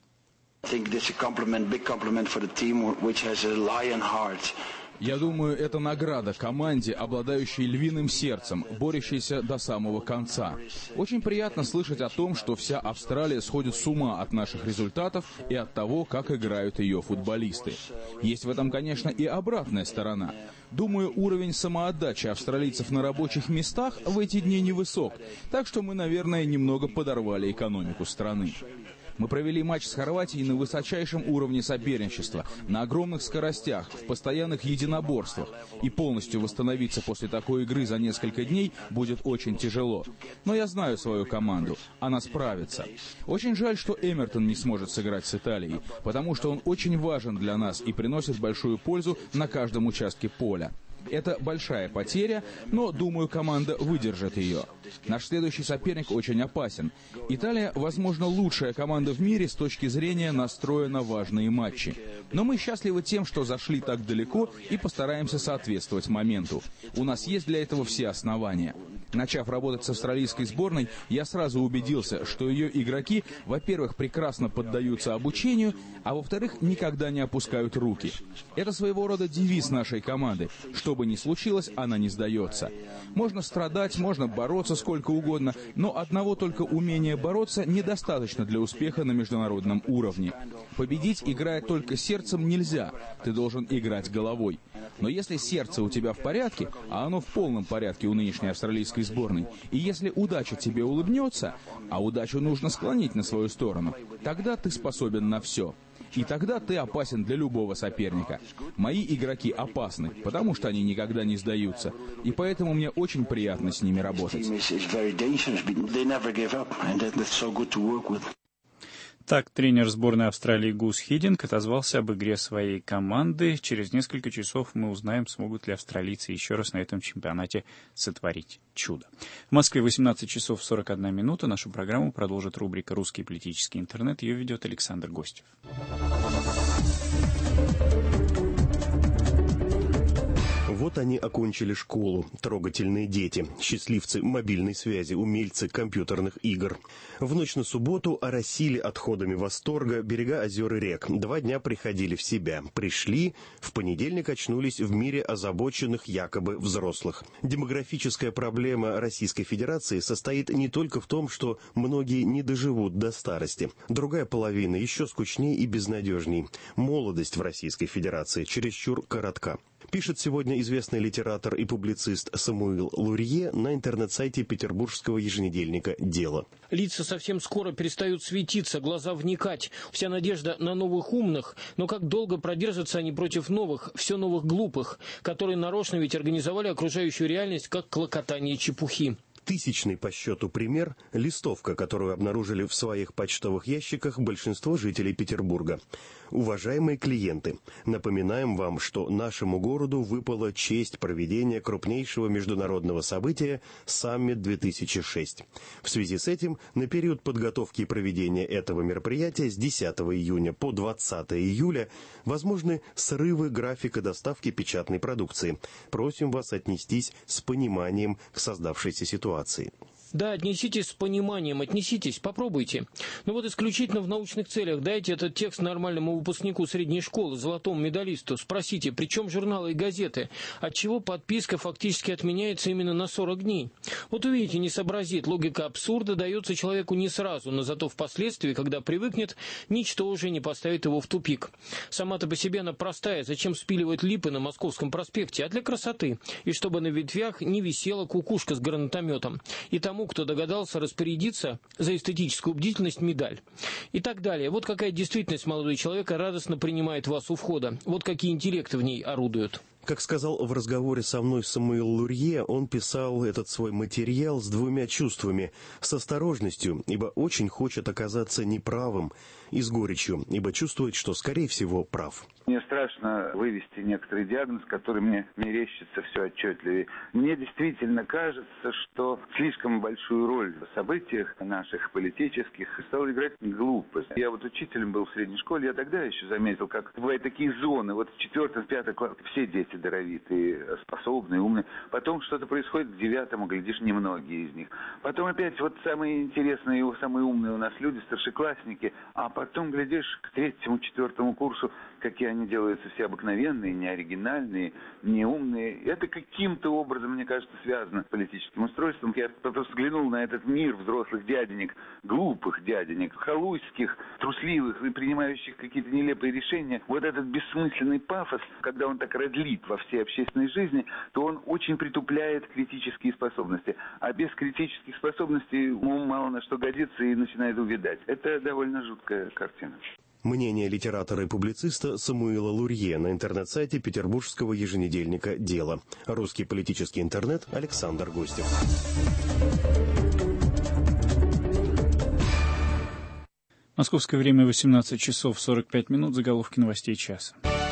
Я думаю, это награда команде, обладающей львиным сердцем, борющейся до самого конца. Очень приятно слышать о том, что вся Австралия сходит с ума от наших результатов и от того, как играют ее футболисты. Есть в этом, конечно, и обратная сторона. Думаю, уровень самоотдачи австралийцев на рабочих местах в эти дни невысок, так что мы, наверное, немного подорвали экономику страны. Мы провели матч с Хорватией на высочайшем уровне соперничества, на огромных скоростях, в постоянных единоборствах. И полностью восстановиться после такой игры за несколько дней будет очень тяжело. Но я знаю свою команду, она справится. Очень жаль, что Эмертон не сможет сыграть с Италией, потому что он очень важен для нас и приносит большую пользу на каждом участке поля. Это большая потеря, но, думаю, команда выдержит ее. Наш следующий соперник очень опасен. Италия, возможно, лучшая команда в мире с точки зрения настроя на важные матчи. Но мы счастливы тем, что зашли так далеко и постараемся соответствовать моменту. У нас есть для этого все основания. Начав работать с австралийской сборной, я сразу убедился, что ее игроки, во-первых, прекрасно поддаются обучению, а во-вторых, никогда не опускают руки. Это своего рода девиз нашей команды. Что бы ни случилось, она не сдается. Можно страдать, можно бороться сколько угодно, но одного только умения бороться недостаточно для успеха на международном уровне. Победить, играя только сердцем, нельзя. Ты должен играть головой. Но если сердце у тебя в порядке, а оно в полном порядке у нынешней австралийской сборной, и если удача тебе улыбнется, а удачу нужно склонить на свою сторону, тогда ты способен на все. И тогда ты опасен для любого соперника. Мои игроки опасны, потому что они никогда не сдаются. И поэтому мне очень приятно с ними работать. Так, тренер сборной Австралии Гус Хидинг отозвался об игре своей команды. Через несколько часов мы узнаем, смогут ли австралийцы еще раз на этом чемпионате сотворить чудо. В Москве 18 часов 41 минута. Нашу программу продолжит рубрика «Русский политический интернет». Ее ведет Александр Гостев. Вот они окончили школу. Трогательные дети, счастливцы мобильной связи, умельцы компьютерных игр. В ночь на субботу оросили отходами восторга берега озер и рек. 2 дня приходили в себя. Пришли, в понедельник очнулись в мире озабоченных якобы взрослых. Демографическая проблема Российской Федерации состоит не только в том, что многие не доживут до старости. Другая половина еще скучнее и безнадежней. Молодость в Российской Федерации чересчур коротка. Пишет сегодня известный литератор и публицист Самуил Лурье на интернет-сайте петербургского еженедельника «Дело». Лица совсем скоро перестают светиться, глаза вникать. Вся надежда на новых умных, но как долго продержатся они против новых, все новых глупых, которые нарочно ведь организовали окружающую реальность как клокотание чепухи. Тысячный по счету пример – листовка, которую обнаружили в своих почтовых ящиках большинство жителей Петербурга. Уважаемые клиенты, напоминаем вам, что нашему городу выпала честь проведения крупнейшего международного события «Саммит-2006». В связи с этим, на период подготовки и проведения этого мероприятия с 10 июня по 20 июля возможны срывы графика доставки печатной продукции. Просим вас отнестись с пониманием к создавшейся ситуации. Да, отнеситесь с пониманием, отнеситесь, попробуйте. Но вот исключительно в научных целях дайте этот текст нормальному выпускнику средней школы, золотому медалисту. Спросите, при чем журналы и газеты? Отчего подписка фактически отменяется именно на 40 дней? Вот увидите, не сообразит. Логика абсурда дается человеку не сразу, но зато впоследствии, когда привыкнет, ничто уже не поставит его в тупик. Сама-то по себе она простая. Зачем спиливать липы на Московском проспекте? А для красоты. И чтобы на ветвях не висела кукушка с гранатометом. И тому, кто догадался распорядиться за эстетическую бдительность, медаль. И так далее. Вот какая действительность молодой человек радостно принимает вас у входа. Вот какие интеллекты в ней орудуют. Как сказал в разговоре со мной Самуил Лурье, он писал этот свой материал с двумя чувствами. С осторожностью, ибо очень хочет оказаться неправым, и с горечью, ибо чувствует, что, скорее всего, прав. Мне страшно вывести некоторый диагноз, который мне мерещится все отчетливее. Мне действительно кажется, что слишком большую роль в событиях наших политических стала играть глупость. Я вот учителем был в средней школе, я тогда еще заметил, как бывают такие зоны. Вот в 4-м, 5-м классе все дети даровитые, способные, умные. Потом что-то происходит к 9-му, глядишь, немногие из них. Потом опять вот самые интересные, самые умные у нас люди, старшеклассники. А потом, глядишь, к 3-му, 4-му курсу, какие они делаются все обыкновенные, не оригинальные, не умные. Это каким-то образом, мне кажется, связано с политическим устройством. Я просто взглянул на этот мир взрослых дяденек, глупых дяденек, халуйских, трусливых и принимающих какие-то нелепые решения. Вот этот бессмысленный пафос, когда он так разлит во всей общественной жизни, то он очень притупляет критические способности. А без критических способностей ум мало на что годится и начинает увядать. Это довольно жуткая картина. Мнение литератора и публициста Самуила Лурье на интернет-сайте петербургского еженедельника «Дело». Русский политический интернет, Александр Гостев. Московское время 18 часов 45 минут. Заголовки новостей часа.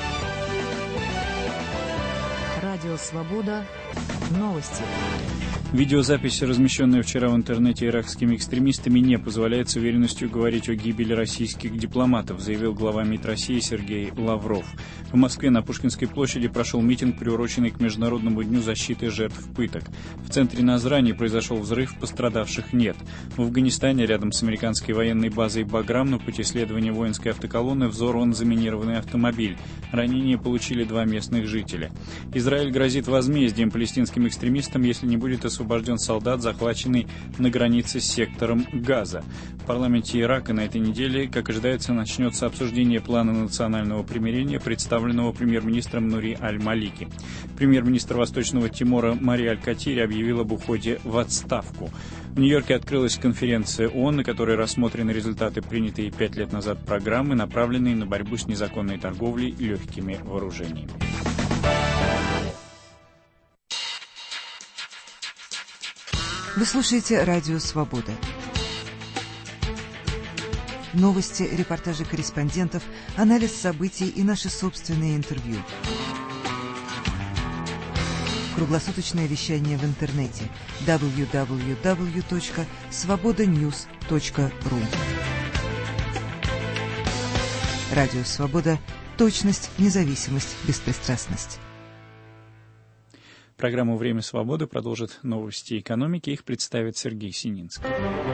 Радио «Свобода». Новости. Видеозапись, размещенная вчера в интернете иракскими экстремистами, не позволяет с уверенностью говорить о гибели российских дипломатов, заявил глава МИД России Сергей Лавров. В Москве на Пушкинской площади прошел митинг, приуроченный к Международному дню защиты жертв пыток. В центре Назрани произошел взрыв, пострадавших нет. В Афганистане, рядом с американской военной базой Баграм, на пути следования воинской автоколонны взорван заминированный автомобиль. Ранения получили 2 местных жителя. Израиль грозит возмездием палестинским экстремистам, если не будет освобожден солдат, захваченный на границе с сектором Газа. В парламенте Ирака на этой неделе, как ожидается, начнется обсуждение плана национального примирения, представленного премьер-министром Нури Аль-Малики. Премьер-министр Восточного Тимора Мария Аль-Катири объявила об уходе в отставку. В Нью-Йорке открылась конференция ООН, на которой рассмотрены результаты принятой 5 лет назад программы, направленные на борьбу с незаконной торговлей легкими вооружениями. Вы слушаете «Радио Свобода». Новости, репортажи корреспондентов, анализ событий и наши собственные интервью. Круглосуточное вещание в интернете www.svobodanews.ru. Радио Свобода. Точность, независимость, беспристрастность. Программу «Время свободы» продолжит новости экономики. Их представит Сергей Сининский.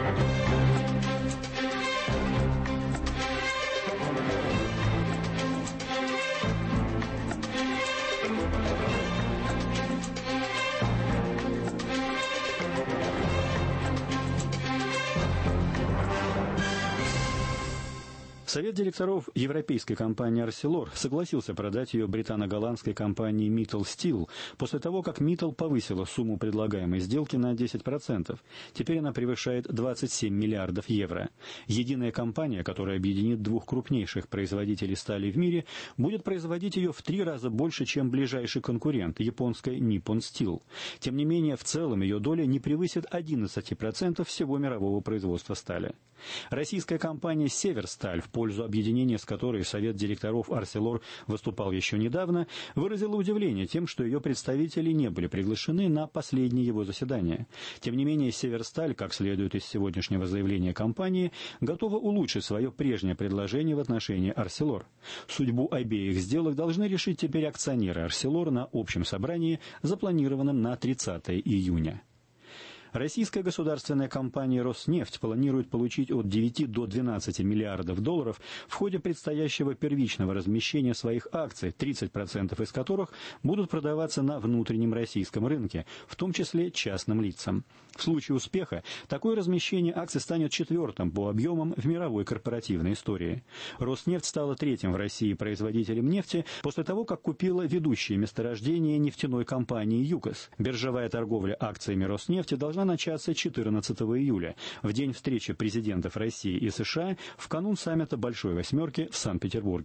Совет директоров европейской компании «Арселор» согласился продать ее британо-голландской компании «Mittal Steel» после того, как «Mittal» повысила сумму предлагаемой сделки на 10%. Теперь она превышает 27 миллиардов евро. Единая компания, которая объединит 2 крупнейших производителей стали в мире, будет производить ее в 3 раза больше, чем ближайший конкурент – японская Nippon Steel. Тем не менее, в целом ее доля не превысит 11% всего мирового производства стали. Российская компания «Северсталь», в пользу объединения с которой Совет директоров «Арселор» выступал еще недавно, выразила удивление тем, что ее представители не были приглашены на последнее его заседание. Тем не менее, «Северсталь», как следует из сегодняшнего заявления компании, готова улучшить свое прежнее предложение в отношении «Арселор». Судьбу обеих сделок должны решить теперь акционеры «Арселор» на общем собрании, запланированном на 30 июня. Российская государственная компания «Роснефть» планирует получить от 9 до 12 миллиардов долларов в ходе предстоящего первичного размещения своих акций, 30% из которых будут продаваться на внутреннем российском рынке, в том числе частным лицам. В случае успеха такое размещение акций станет 4-м по объемам в мировой корпоративной истории. «Роснефть» стала 3-м в России производителем нефти после того, как купила ведущее месторождение нефтяной компании «ЮКОС». Биржевая торговля акциями «Роснефти» должна начаться 14 июля, в день встречи президентов России и США, в канун саммита Большой Восьмерки в Санкт-Петербурге.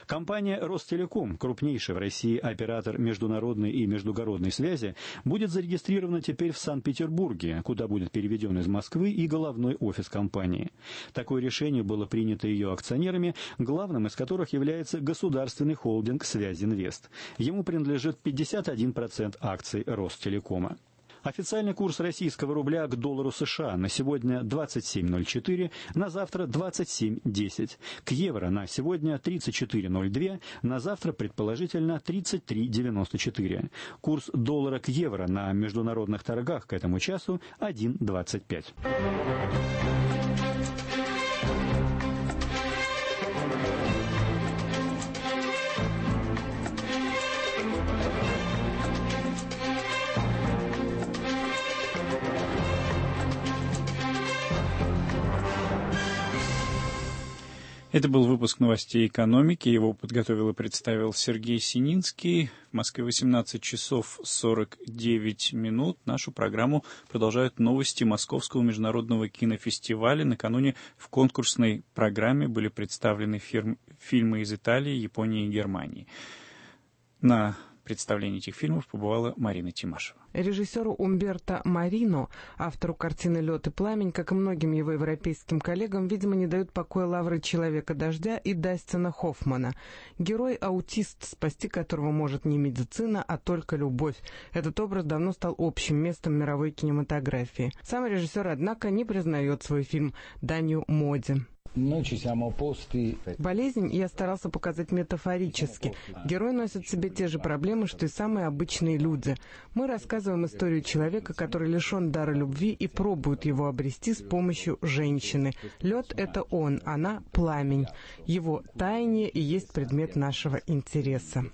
Компания «Ростелеком», крупнейший в России оператор международной и междугородной связи, будет зарегистрирована теперь в Санкт-Петербурге, куда будет переведен из Москвы и головной офис компании. Такое решение было принято ее акционерами, главным из которых является государственный холдинг «Связинвест». Ему принадлежит 51% акций Ростелекома. Официальный курс российского рубля к доллару США на сегодня 27.04, на завтра 27.10. К евро на сегодня 34.02, на завтра предположительно 33.94. Курс доллара к евро на международных торгах к этому часу 1.25. Это был выпуск новостей экономики. Его подготовил и представил Сергей Сининский. В Москве 18 часов 49 минут. Нашу программу продолжают новости Московского международного кинофестиваля. Накануне в конкурсной программе были представлены фильмы из Италии, Японии и Германии. На представлении этих фильмов побывала Марина Тимашева. Режиссеру Умберто Марино, автору картины «Лед и пламень», как и многим его европейским коллегам, видимо, не дают покоя лавры «Человека-дождя» и Дастина Хоффмана. Герой-аутист, спасти которого может не медицина, а только любовь. Этот образ давно стал общим местом мировой кинематографии. Сам режиссер, однако, не признает свой фильм данью моде. Болезнь я старался показать метафорически. Герой носит в себе те же проблемы, что и самые обычные люди. Мы рассказываем историю человека, который лишен дара любви и пробует его обрести с помощью женщины. Лед — это он, она — пламень. Его таяние и есть предмет нашего интереса.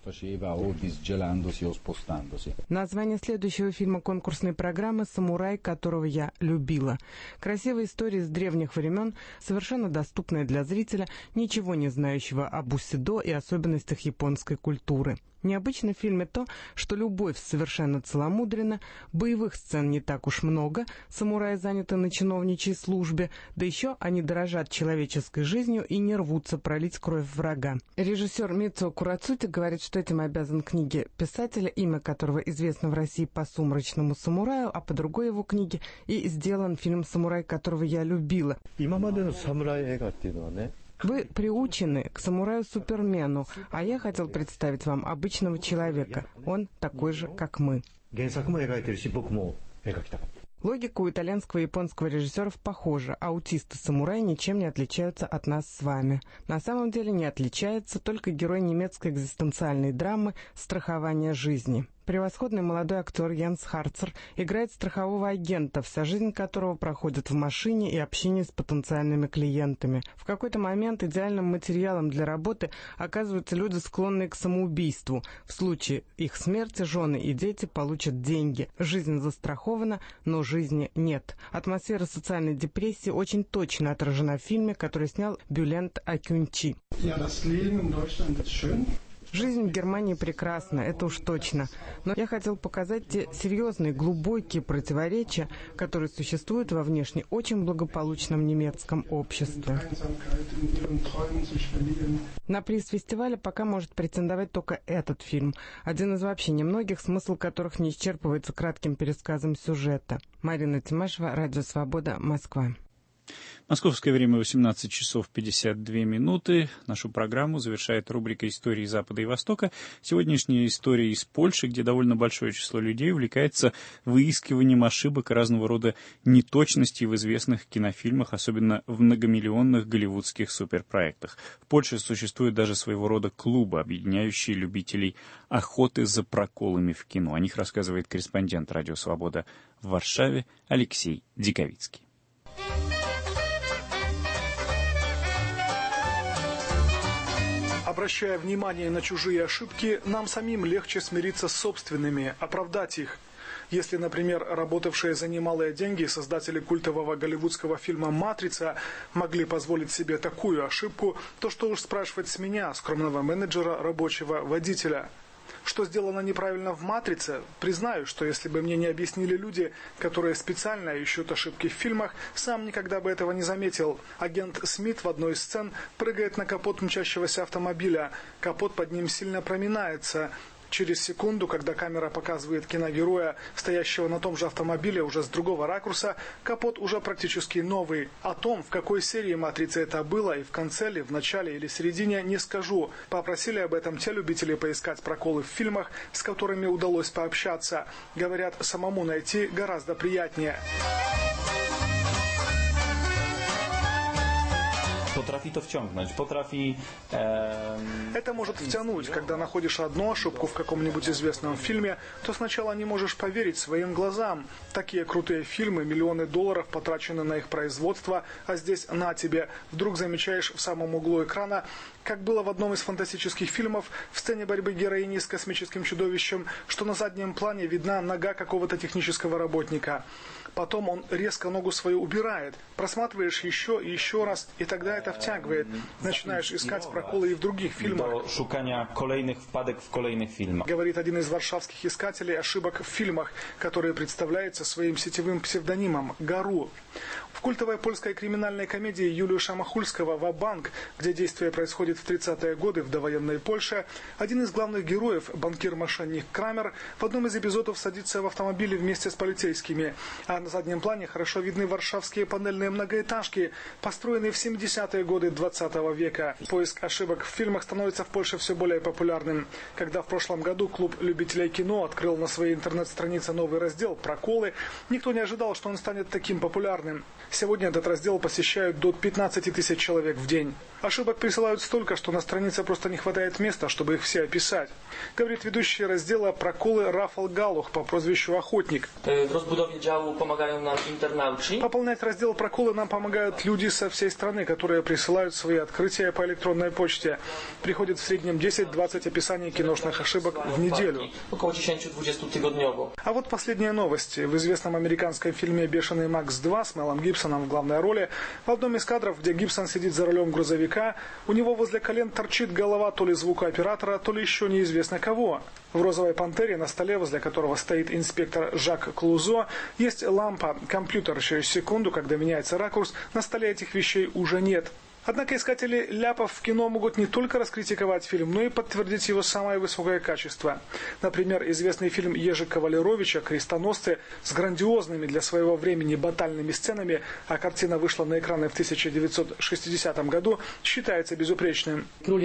Название следующего фильма конкурсной программы «Самурай, которого я любила». Красивая история с древних времен, совершенно доступная для зрителя, ничего не знающего об бусидо и особенностях японской культуры. Необычно в фильме то, что любовь совершенно целомудренна, боевых сцен не так уж много, самураи заняты на чиновничьей службе, да еще они дорожат человеческой жизнью и не рвутся пролить кровь врага. Режиссер Мицуо Курацути говорит, что этим обязан книге писателя, имя которого известно в России по «Сумрачному самураю», а по другой его книге и сделан фильм «Самурай, которого я любила». Вы приучены к самураю-супермену, а я хотел представить вам обычного человека. Он такой же, как мы. Логика у итальянского и японского режиссеров похожа. Аутисты-самураи ничем не отличаются от нас с вами. На самом деле не отличается только герой немецкой экзистенциальной драмы «Страхование жизни». Превосходный молодой актер Янс Харцер играет страхового агента, вся жизнь которого проходит в машине и общении с потенциальными клиентами. В какой-то момент идеальным материалом для работы оказываются люди, склонные к самоубийству. В случае их смерти жены и дети получат деньги. Жизнь застрахована, но жизни нет. Атмосфера социальной депрессии очень точно отражена в фильме, который снял Бюлент Акюнчи. Жизнь в Германии прекрасна, это уж точно. Но я хотел показать те серьезные, глубокие противоречия, которые существуют во внешне очень благополучном немецком обществе. На приз фестиваля пока может претендовать только этот фильм. Один из вообще немногих, смысл которых не исчерпывается кратким пересказом сюжета. Марина Тимашева, Радио Свобода, Москва. Московское время 18 часов 52 минуты. Нашу программу завершает рубрика «Истории Запада и Востока». Сегодняшняя история из Польши, где довольно большое число людей увлекается выискиванием ошибок и разного рода неточностей в известных кинофильмах, особенно в многомиллионных голливудских суперпроектах. В Польше существует даже своего рода клубы, объединяющие любителей охоты за проколами в кино. О них рассказывает корреспондент «Радио Свобода» в Варшаве Алексей Диковицкий. Обращая внимание на чужие ошибки, нам самим легче смириться с собственными, оправдать их. Если, например, работавшие за немалые деньги создатели культового голливудского фильма «Матрица» могли позволить себе такую ошибку, то что уж спрашивать с меня, скромного менеджера, рабочего водителя. Что сделано неправильно в «Матрице», признаю, что если бы мне не объяснили люди, которые специально ищут ошибки в фильмах, сам никогда бы этого не заметил. Агент Смит в одной из сцен прыгает на капот мчащегося автомобиля. Капот под ним сильно проминается. Через секунду, когда камера показывает киногероя, стоящего на том же автомобиле уже с другого ракурса, капот уже практически новый. О том, в какой серии «Матрицы» это было, и в конце ли, в начале или середине, не скажу. Попросили об этом те любители поискать проколы в фильмах, с которыми удалось пообщаться. Говорят, самому найти гораздо приятнее. Это может втянуть. Когда находишь одну ошибку в каком-нибудь известном фильме, то сначала не можешь поверить своим глазам. Такие крутые фильмы, миллионы долларов потрачены на их производство, а здесь на тебе. Вдруг замечаешь в самом углу экрана, как было в одном из фантастических фильмов, в сцене борьбы героини с космическим чудовищем, что на заднем плане видна нога какого-то технического работника. Потом он резко ногу свою убирает. Просматриваешь еще и еще раз, и тогда это втягивает. Начинаешь искать проколы и в других фильмах. Говорит один из варшавских искателей ошибок в фильмах, который представляется своим сетевым псевдонимом «Гару». В культовой польской криминальной комедии Юлиуша Махульского «Ва-банк», где действие происходит в 30-е годы в довоенной Польше, один из главных героев, банкир-мошенник Крамер, в одном из эпизодов садится в автомобиле вместе с полицейскими. А на заднем плане хорошо видны варшавские панельные многоэтажки, построенные в 70-е годы 20 века. Поиск ошибок в фильмах становится в Польше все более популярным. Когда в прошлом году клуб любителей кино открыл на своей интернет-странице новый раздел «Проколы», никто не ожидал, что он станет таким популярным. Сегодня этот раздел посещают до 15 тысяч человек в день. Ошибок присылают столько, что на странице просто не хватает места, чтобы их все описать. Говорит ведущий раздела «Проколы» Рафал Галух по прозвищу «Охотник». Пополнять раздел «Проколы» нам помогают люди со всей страны, которые присылают свои открытия по электронной почте. Приходит в среднем 10-20 описаний киношных ошибок в неделю. А вот последние новости. В известном американском фильме «Бешеный Макс 2» с Мелом Гибсоном в главной роли, в одном из кадров, где Гибсон сидит за рулем грузовика, у него возле колен торчит голова то ли звукооператора, то ли еще неизвестно кого. В «Розовой пантере», на столе, возле которого стоит инспектор Жак Клузо, есть лампа, компьютер. Через секунду, когда меняется ракурс, на столе этих вещей уже нет. Однако искатели ляпов в кино могут не только раскритиковать фильм, но и подтвердить его самое высокое качество. Например, известный фильм Ежи Кавалеровича «Крестоносцы» с грандиозными для своего времени батальными сценами, а картина вышла на экраны в 1960 году, считается безупречным.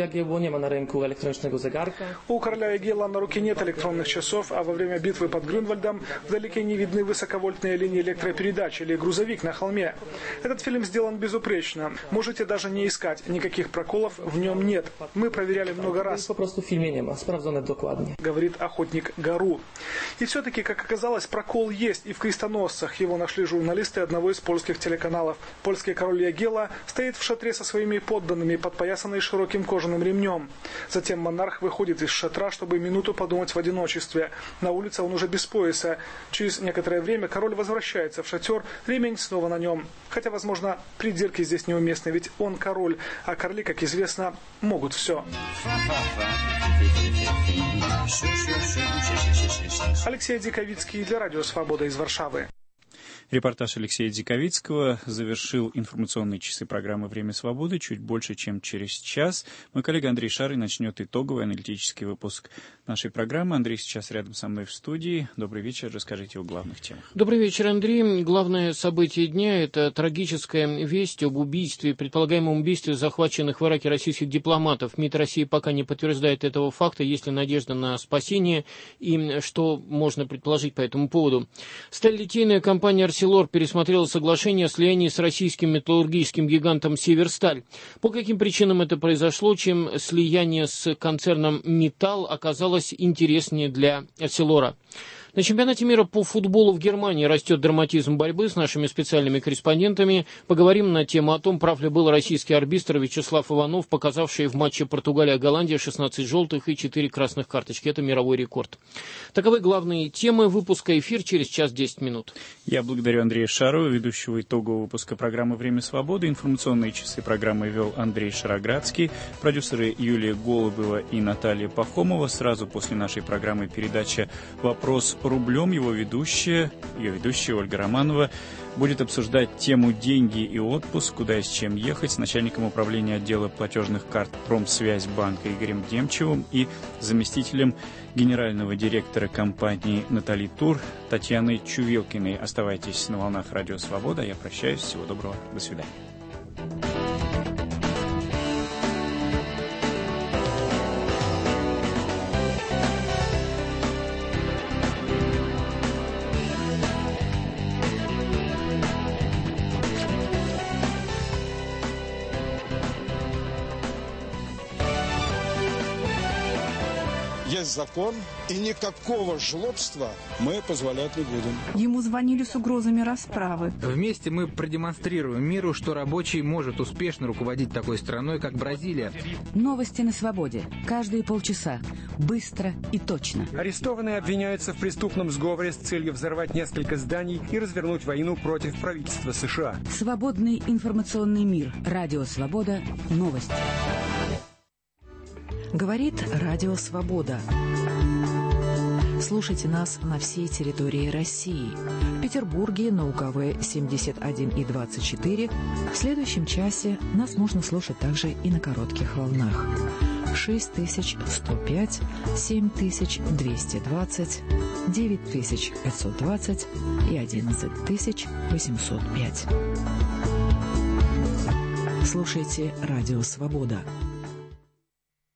У короля Ягелла на руке нет электронных часов, а во время битвы под Грюнвальдом вдалеке не видны высоковольтные линии электропередач или грузовик на холме. Этот фильм сделан безупречно. Можете даже не искать, никаких проколов в нем нет. Мы проверяли много раз. Говорит охотник Гару. И все-таки, как оказалось, прокол есть и в «Крестоносцах». Его нашли журналисты одного из польских телеканалов. Польский король Ягелла стоит в шатре со своими подданными, подпоясанный широким кожаным ремнем. Затем монарх выходит из шатра, чтобы минуту подумать в одиночестве. На улице он уже без пояса. Через некоторое время король возвращается в шатер, ремень снова на нем. Хотя, возможно, придирки здесь неуместны, ведь он король, а короли, как известно, могут все. Алексей Диковицкий для Радио Свобода из Варшавы. Репортаж Алексея Диковицкого завершил информационные часы программы «Время свободы». Чуть больше, чем через час, мой коллега Андрей Шарый начнет итоговый аналитический выпуск нашей программы. Андрей сейчас рядом со мной в студии. Добрый вечер. Расскажите о главных темах. Добрый вечер, Андрей. Главное событие дня – это трагическая весть об убийстве, предполагаемом убийстве захваченных в Ираке российских дипломатов. МИД России пока не подтверждает этого факта. Есть ли надежда на спасение и что можно предположить по этому поводу? Сталелитейная компания «Арселор» пересмотрела соглашение о слиянии с российским металлургическим гигантом «Северсталь». По каким причинам это произошло, чем слияние с концерном «Металл» оказалось интереснее для «Арселора»? На чемпионате мира по футболу в Германии растет драматизм борьбы. С нашими специальными корреспондентами поговорим на тему о том, прав ли был российский арбитр Вячеслав Иванов, показавший в матче Португалия-Голландия 16 желтых и 4 красных карточки. Это мировой рекорд. Таковы главные темы выпуска. Эфир через час 10 минут. Я благодарю Андрея Шарова, ведущего итогового выпуска программы «Время свободы». Информационные часы программы вел Андрей Шароградский, продюсеры Юлия Голубева и Наталья Пахомова. Сразу после нашей программы передача «Вопрос рублем». Ее ведущая Ольга Романова будет обсуждать тему «Деньги и отпуск. Куда и с чем ехать» с начальником управления отдела платежных карт Промсвязьбанка Игорем Демчевым и заместителем генерального директора компании «Натали Тур» Татьяной Чувилкиной. Оставайтесь на волнах Радио Свобода. Я прощаюсь. Всего доброго. До свидания. Есть закон, и никакого жлобства мы позволять не будем. Ему звонили с угрозами расправы. Вместе мы продемонстрируем миру, что рабочий может успешно руководить такой страной, как Бразилия. Новости на свободе. Каждые полчаса. Быстро и точно. Арестованные обвиняются в преступном сговоре с целью взорвать несколько зданий и развернуть войну против правительства США. Свободный информационный мир. Радио Свобода. Новости. Говорит Радио Свобода. Слушайте нас на всей территории России. В Петербурге на УКВ 71 и 24. В следующем часе нас можно слушать также и на коротких волнах. 6105, 7220, 9520 и 11805. Слушайте Радио Свобода.